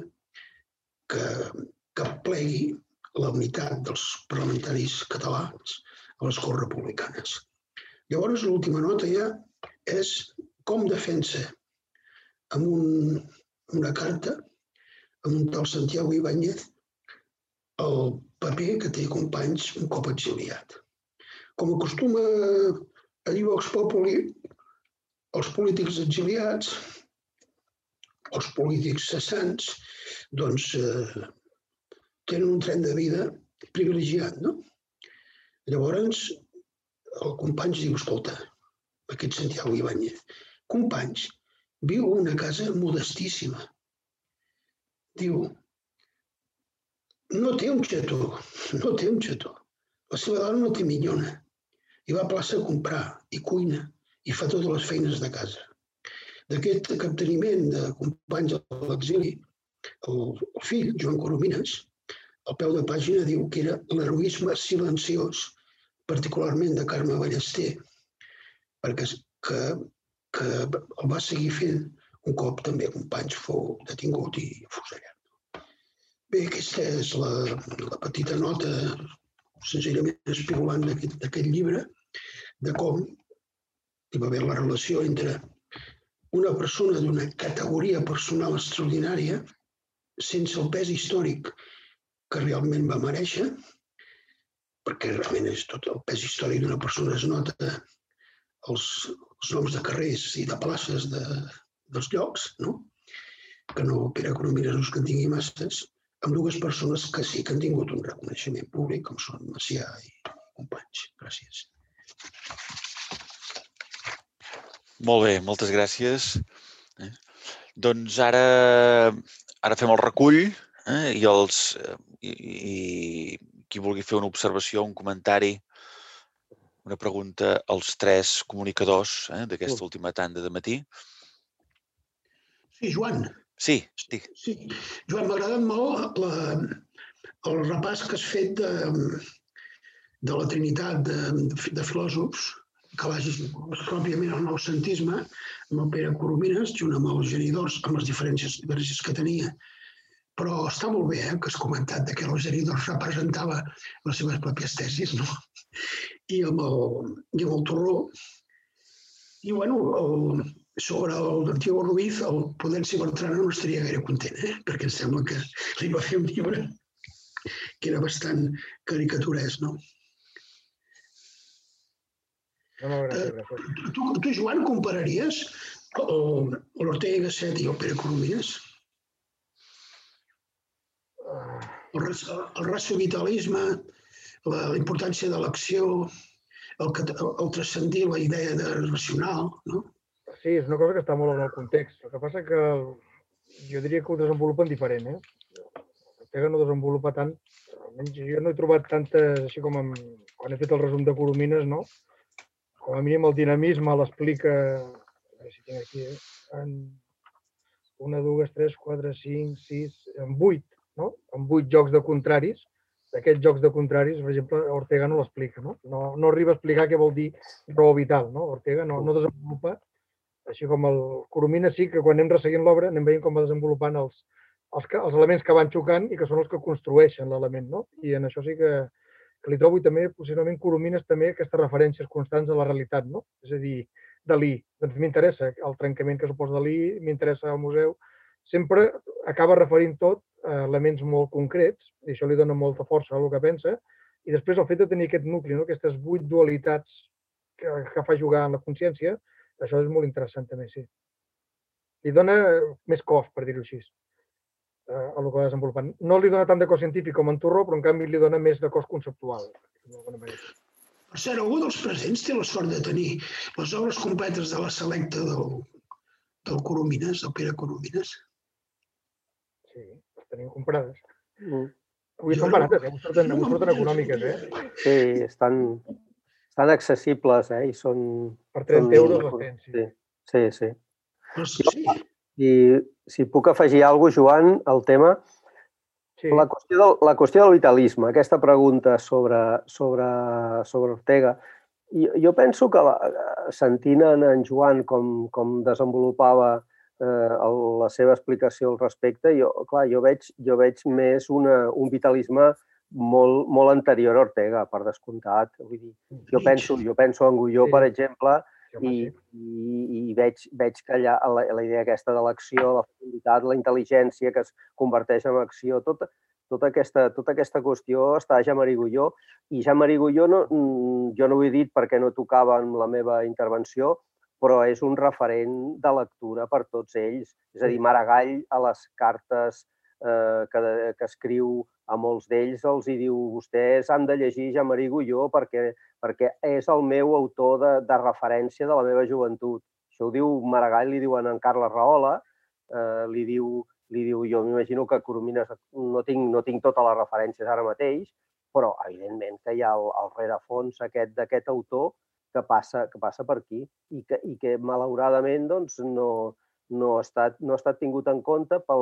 que plegui la unitat dels parlamentaris catalans a les Corts Republicanes. Llavors, l'última nota ja és com defensa amb una carta, amb un tal Santiago Ibáñez, el paper que té Companys un cop exiliat. Com acostuma a dir Vox Populi, els polítics exiliats, els polítics cessants, doncs tenen un tren de vida privilegiat, no? Llavors, el Companys diu, escolta, aquest Santiago Ibáñez, Companys viu en una casa modestíssima. Diu, no té un xató, La seva dona no té minyona. I va a plaça a comprar, i cuina, i fa totes les feines de casa. D'aquest capteniment de Companys a l'exili, el fill, Joan Coromines, al peu de pàgina diu que era l'heroisme silenciós, particularment de Carme Ballester, perquè el va seguir fent un cop també Companys fou detingut i fusellat. Bé, aquesta és la petita nota senzillament espigolant d'aquest llibre, de com hi va haver la relació entre una persona d'una categoria personal extraordinària, sense el pes històric que realment va merèixer, perquè realment és tot el pes històric d'una persona es nota els noms de carrers i de places dels llocs, que no Pere Coromines no és que en tingui masses, amb dues persones que sí que han tingut un reconeixement públic, com són Macià i Companys. Gràcies. Molt bé, moltes gràcies. Doncs ara fem el recull i qui vulgui fer una observació, un comentari, una pregunta als tres comunicadors d'aquesta última tanda de matí. Sí, Joan. Sí, dic. Sí, Joan, m'ha agradat molt el repàs que has fet de la trinitat de filòsofs, que vagis pròpiament al noucentisme, amb el Pere Coromines, junt amb els genidors, amb les diferències que tenia. Però està molt bé que has comentat que el genidors representava les seves pròpies tesis, no? I amb el Torró, I, sobre l'Antigo Ruiz, el Prudenci Bertrana no estaria gaire content, perquè em sembla que li va fer un llibre que era bastant caricaturesc, no? No, gràcies. Tu, Joan, compararies l'Ortega i Gasset i el Pere Coromines? El raciovitalisme, la importància de l'acció, el transcendir la idea racional, no? Sí, és una cosa que està molt en el context. El que passa que jo diria que ho desenvolupen diferent, Ortega no desenvolupa tant, almenys jo no he trobat tantes, així com quan he fet el resum de Coromines, no? Com a mínim el dinamisme l'explica, a veure si tinc aquí, en 1, 2, 3, 4, 5, 6, en 8, no? En 8 jocs de contraris. D'aquests jocs de contraris, per exemple, Ortega no l'explica, no? No arriba a explicar què vol dir raó vital, no? Ortega no desenvolupa, així com el Coromines sí que quan anem resseguint l'obra anem veient com va desenvolupant els elements que van xocant i que són els que construeixen l'element, no? I en això sí que li trobo i també, possiblement, Coromines també aquestes referències constants a la realitat, no? És a dir, Dalí, doncs m'interessa el trencament que suposa Dalí, m'interessa el museu, sempre acaba referint tot a elements molt concrets, i això li dona molta força al que pensa, i després el fet de tenir aquest nucli, aquestes 8 dualitats que fa jugar en la consciència, això és molt interessant també, sí. Li dona més cos, per dir-ho així, a el que va desenvolupant. No li dona tant de cos científic com en Torró, però en canvi li dona més de cos conceptual. Per cert, algú dels presents té la sort de tenir les obres completes de la selecta del Coromines, del Pere Coromines? Sí, les tenim comprades. Avui són barates, avui surten econòmiques, Sí, estan accessibles, i són... Per 30 euros les tens, sí. Sí. I si puc afegir alguna cosa, Joan, al tema, la qüestió del vitalisme, aquesta pregunta sobre Ortega, jo penso que sentint en Joan com desenvolupava la seva explicació al respecte, jo veig més un vitalisme molt anterior a Ortega, per descomptat. Jo penso en Guió, per exemple, i veig que allà la idea aquesta de l'acció, la facilitat, la intel·ligència que es converteix en acció, tota aquesta qüestió està a Jean-Marie Guió, i Jean-Marie Guió jo no ho he dit perquè no tocava en la meva intervenció, però és un referent de lectura per tots ells. És a dir, Maragall, a les cartes que escriu a molts d'ells, els hi diu vostès han de llegir Jean-Marie Guió perquè és el meu autor de referència de la meva joventut. Això ho diu Maragall, li diuen en Carles Rahola, li diu, jo m'imagino que Coromines no tinc totes les referències ara mateix, però evidentment que hi ha el rerefons d'aquest autor que passa per aquí i que malauradament no ha estat tingut en compte per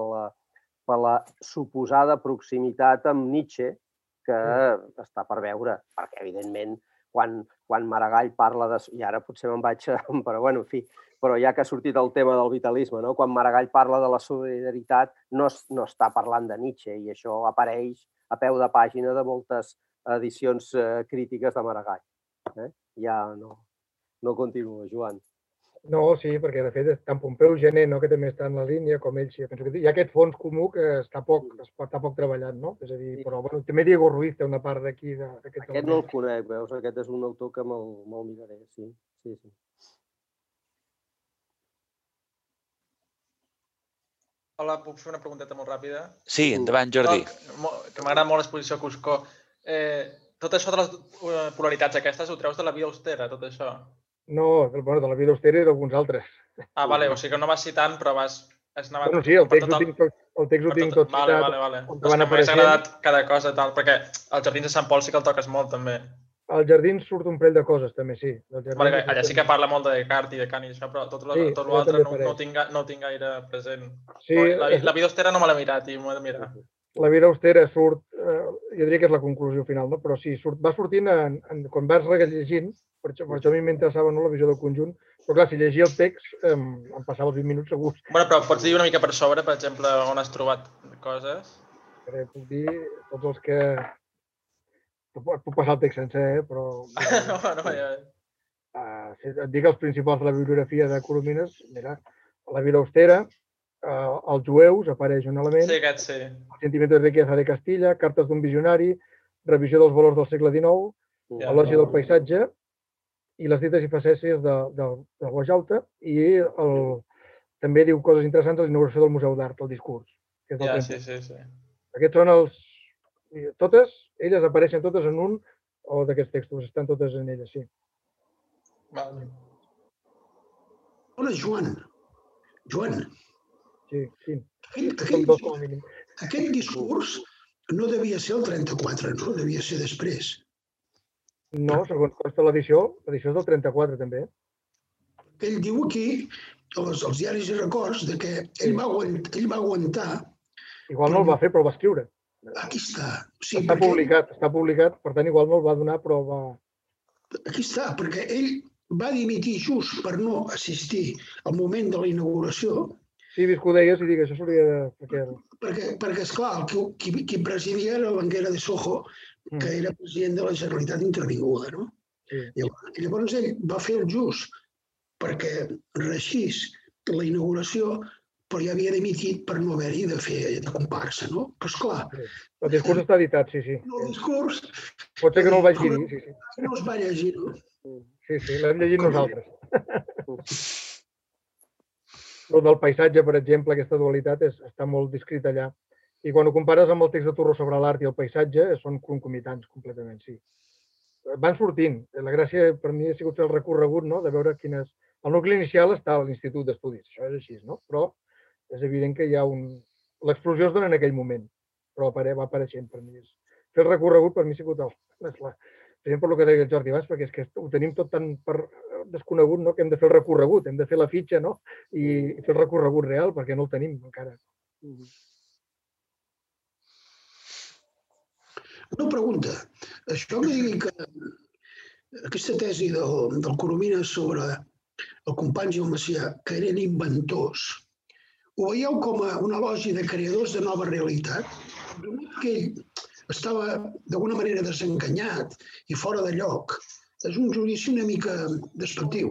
la suposada proximitat amb Nietzsche que està per veure, perquè evidentment quan Maragall parla de... I ara potser me'n vaig... Però bueno, en fi, però ja que ha sortit el tema del vitalisme, quan Maragall parla de la solidaritat no està parlant de Nietzsche i això apareix a peu de pàgina de moltes edicions crítiques de Maragall. Ja no continuo, Joan. No, sí, perquè de fet tant Pompeu Gené, que també està en la línia, com ell, sí, penso que hi ha aquest fons comú que està poc treballat, no? És a dir, però també Diego Ruiz té una part d'aquí. Aquest no el conec, veus? Aquest és un autor que me'l miraré, sí. Hola, puc fer una pregunteta molt ràpida? Sí, endavant, Jordi. Que m'agrada molt l'exposició Cuscó. Tot això de les polaritats aquestes ho treus de la vida austera, tot això? No, de la vida austera i d'alguns altres. Ah, vale, o sigui que no vas citant, però vas... Bueno, sí, el text ho tinc tot citat. Vale. És que m'hagués agradat cada cosa, tal, perquè els jardins de Sant Pol sí que el toques molt, també. Als jardins surt un parell de coses, també, sí. Allà sí que parla molt de Descartes i de Kant i això, però tot l'altre no ho tinc gaire present. La vida austera no me l'he mirat i m'ho he de mirar. La vida austera surt, jo diria que és la conclusió final, no? Però sí, va sortint quan vas rellegint, per això a mi m'interessava la visió del conjunt, però clar, si llegia el text em passava els 20 minuts segurs. Bueno, però pots dir una mica per sobre, per exemple, on has trobat coses? Puc dir tots els que... Puc passar el text sencer, però... No, ja. et dic els principals de la bibliografia de Coromines, mira, la vida austera, els jueus, apareix un element, sí, aquest sí. El sentimiento de riqueza de Castilla, cartes d'un visionari, revisió dels valors del segle XIX, elogio del paisatge i les dites i facècies de voix alta i també diu coses interessants de l'inauguració del Museu d'Art, el discurs. Que és sí. Aquests són els... Totes, elles apareixen totes en un o d'aquests textos, estan totes en elles, sí. Vale. Hola, Joan. Joan. Sí. Aquest discurs no devia ser el 34, no? Devia ser després. No, segons consta l'edició és del 34 també. Ell diu aquí, els diaris i records, que ell va aguantar... Igual no el va fer, però el va escriure. Aquí està. Està publicat, per tant igual no el va donar, però va... Aquí està, perquè ell va dimitir just per no assistir al moment de la inauguració. Sí, vist que ho deies i dic, això s'hauria de... Perquè esclar, qui presidia era l'Anguera de Sojo, que era president de la Generalitat intervinguda, no? Llavors ell va fer el just perquè reeixís la inauguració, però ja havia dimitit per no haver-hi de fer de comparsa, no? Però esclar... El discurs està editat, sí. El discurs... Pot ser que no el vagi dir, sí. No es va llegir, no? Sí, l'hem llegit nosaltres. El del paisatge, per exemple, aquesta dualitat està molt descrit allà. I quan ho compares amb el text de Torró sobre l'art i el paisatge, són concomitants completament, sí. Van sortint. La gràcia per mi ha sigut fer el recorregut, no?, de veure quines... El nucli inicial està a l'Institut d'Estudis, això és així, no? Però és evident que hi ha un... L'explosió es dona en aquell moment, però va apareixent per mi. Fer el recorregut per mi ha sigut per exemple, el que deia el Jordi abans, perquè és que ho tenim tot tan desconegut, no?, que hem de fer el recorregut, hem de fer la fitxa, no?, i fer el recorregut real, perquè no el tenim encara. Una pregunta. Això que digui que aquesta tesi del Coromines sobre el Companys i el Macià, que eren inventors, ho veieu com a un elogi de creadors de nova realitat? Que ell estava d'alguna manera desenganyat i fora de lloc. És un judici una mica despectiu.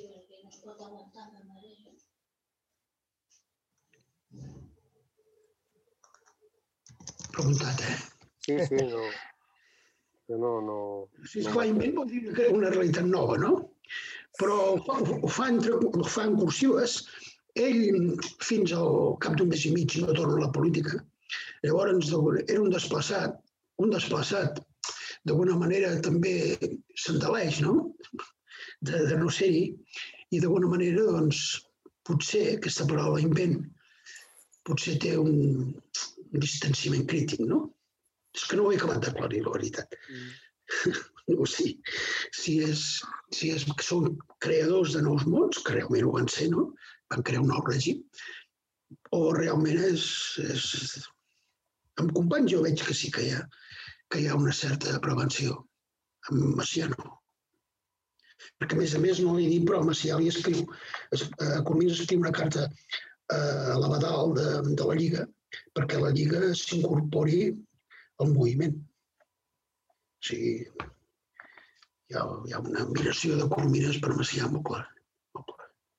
Preguntat, Sí, no. No. Sí, esclar, invent vol dir que era una realitat nova, no? Però ho fa en cursives. Ell, fins al cap d'un mes i mig, no torna a la política. Llavors, era un desplaçat, d'alguna manera també s'endeleix, no? De no ser-hi. I d'alguna manera, doncs, potser aquesta paraula invent, potser té un distanciament crític, no? És que no ho he acabat d'aclarir, la veritat. No sé si són creadors de nous mons, que realment ho van ser, no? Van crear un nou règim, o realment és... Amb Companys jo veig que sí que hi ha una certa prevenció. Amb Macià no. Perquè, a més, no l'he dit, però Macià li escriu, Coromines escriu una carta a l'abadal de la Lliga perquè la Lliga s'incorpori al moviment. O sigui, hi ha una admiració de Coromines per Macià molt clara,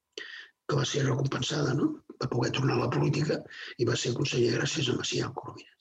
que va ser recompensada, no?, per poder tornar a la política i va ser conseller gràcies a Macià Coromines.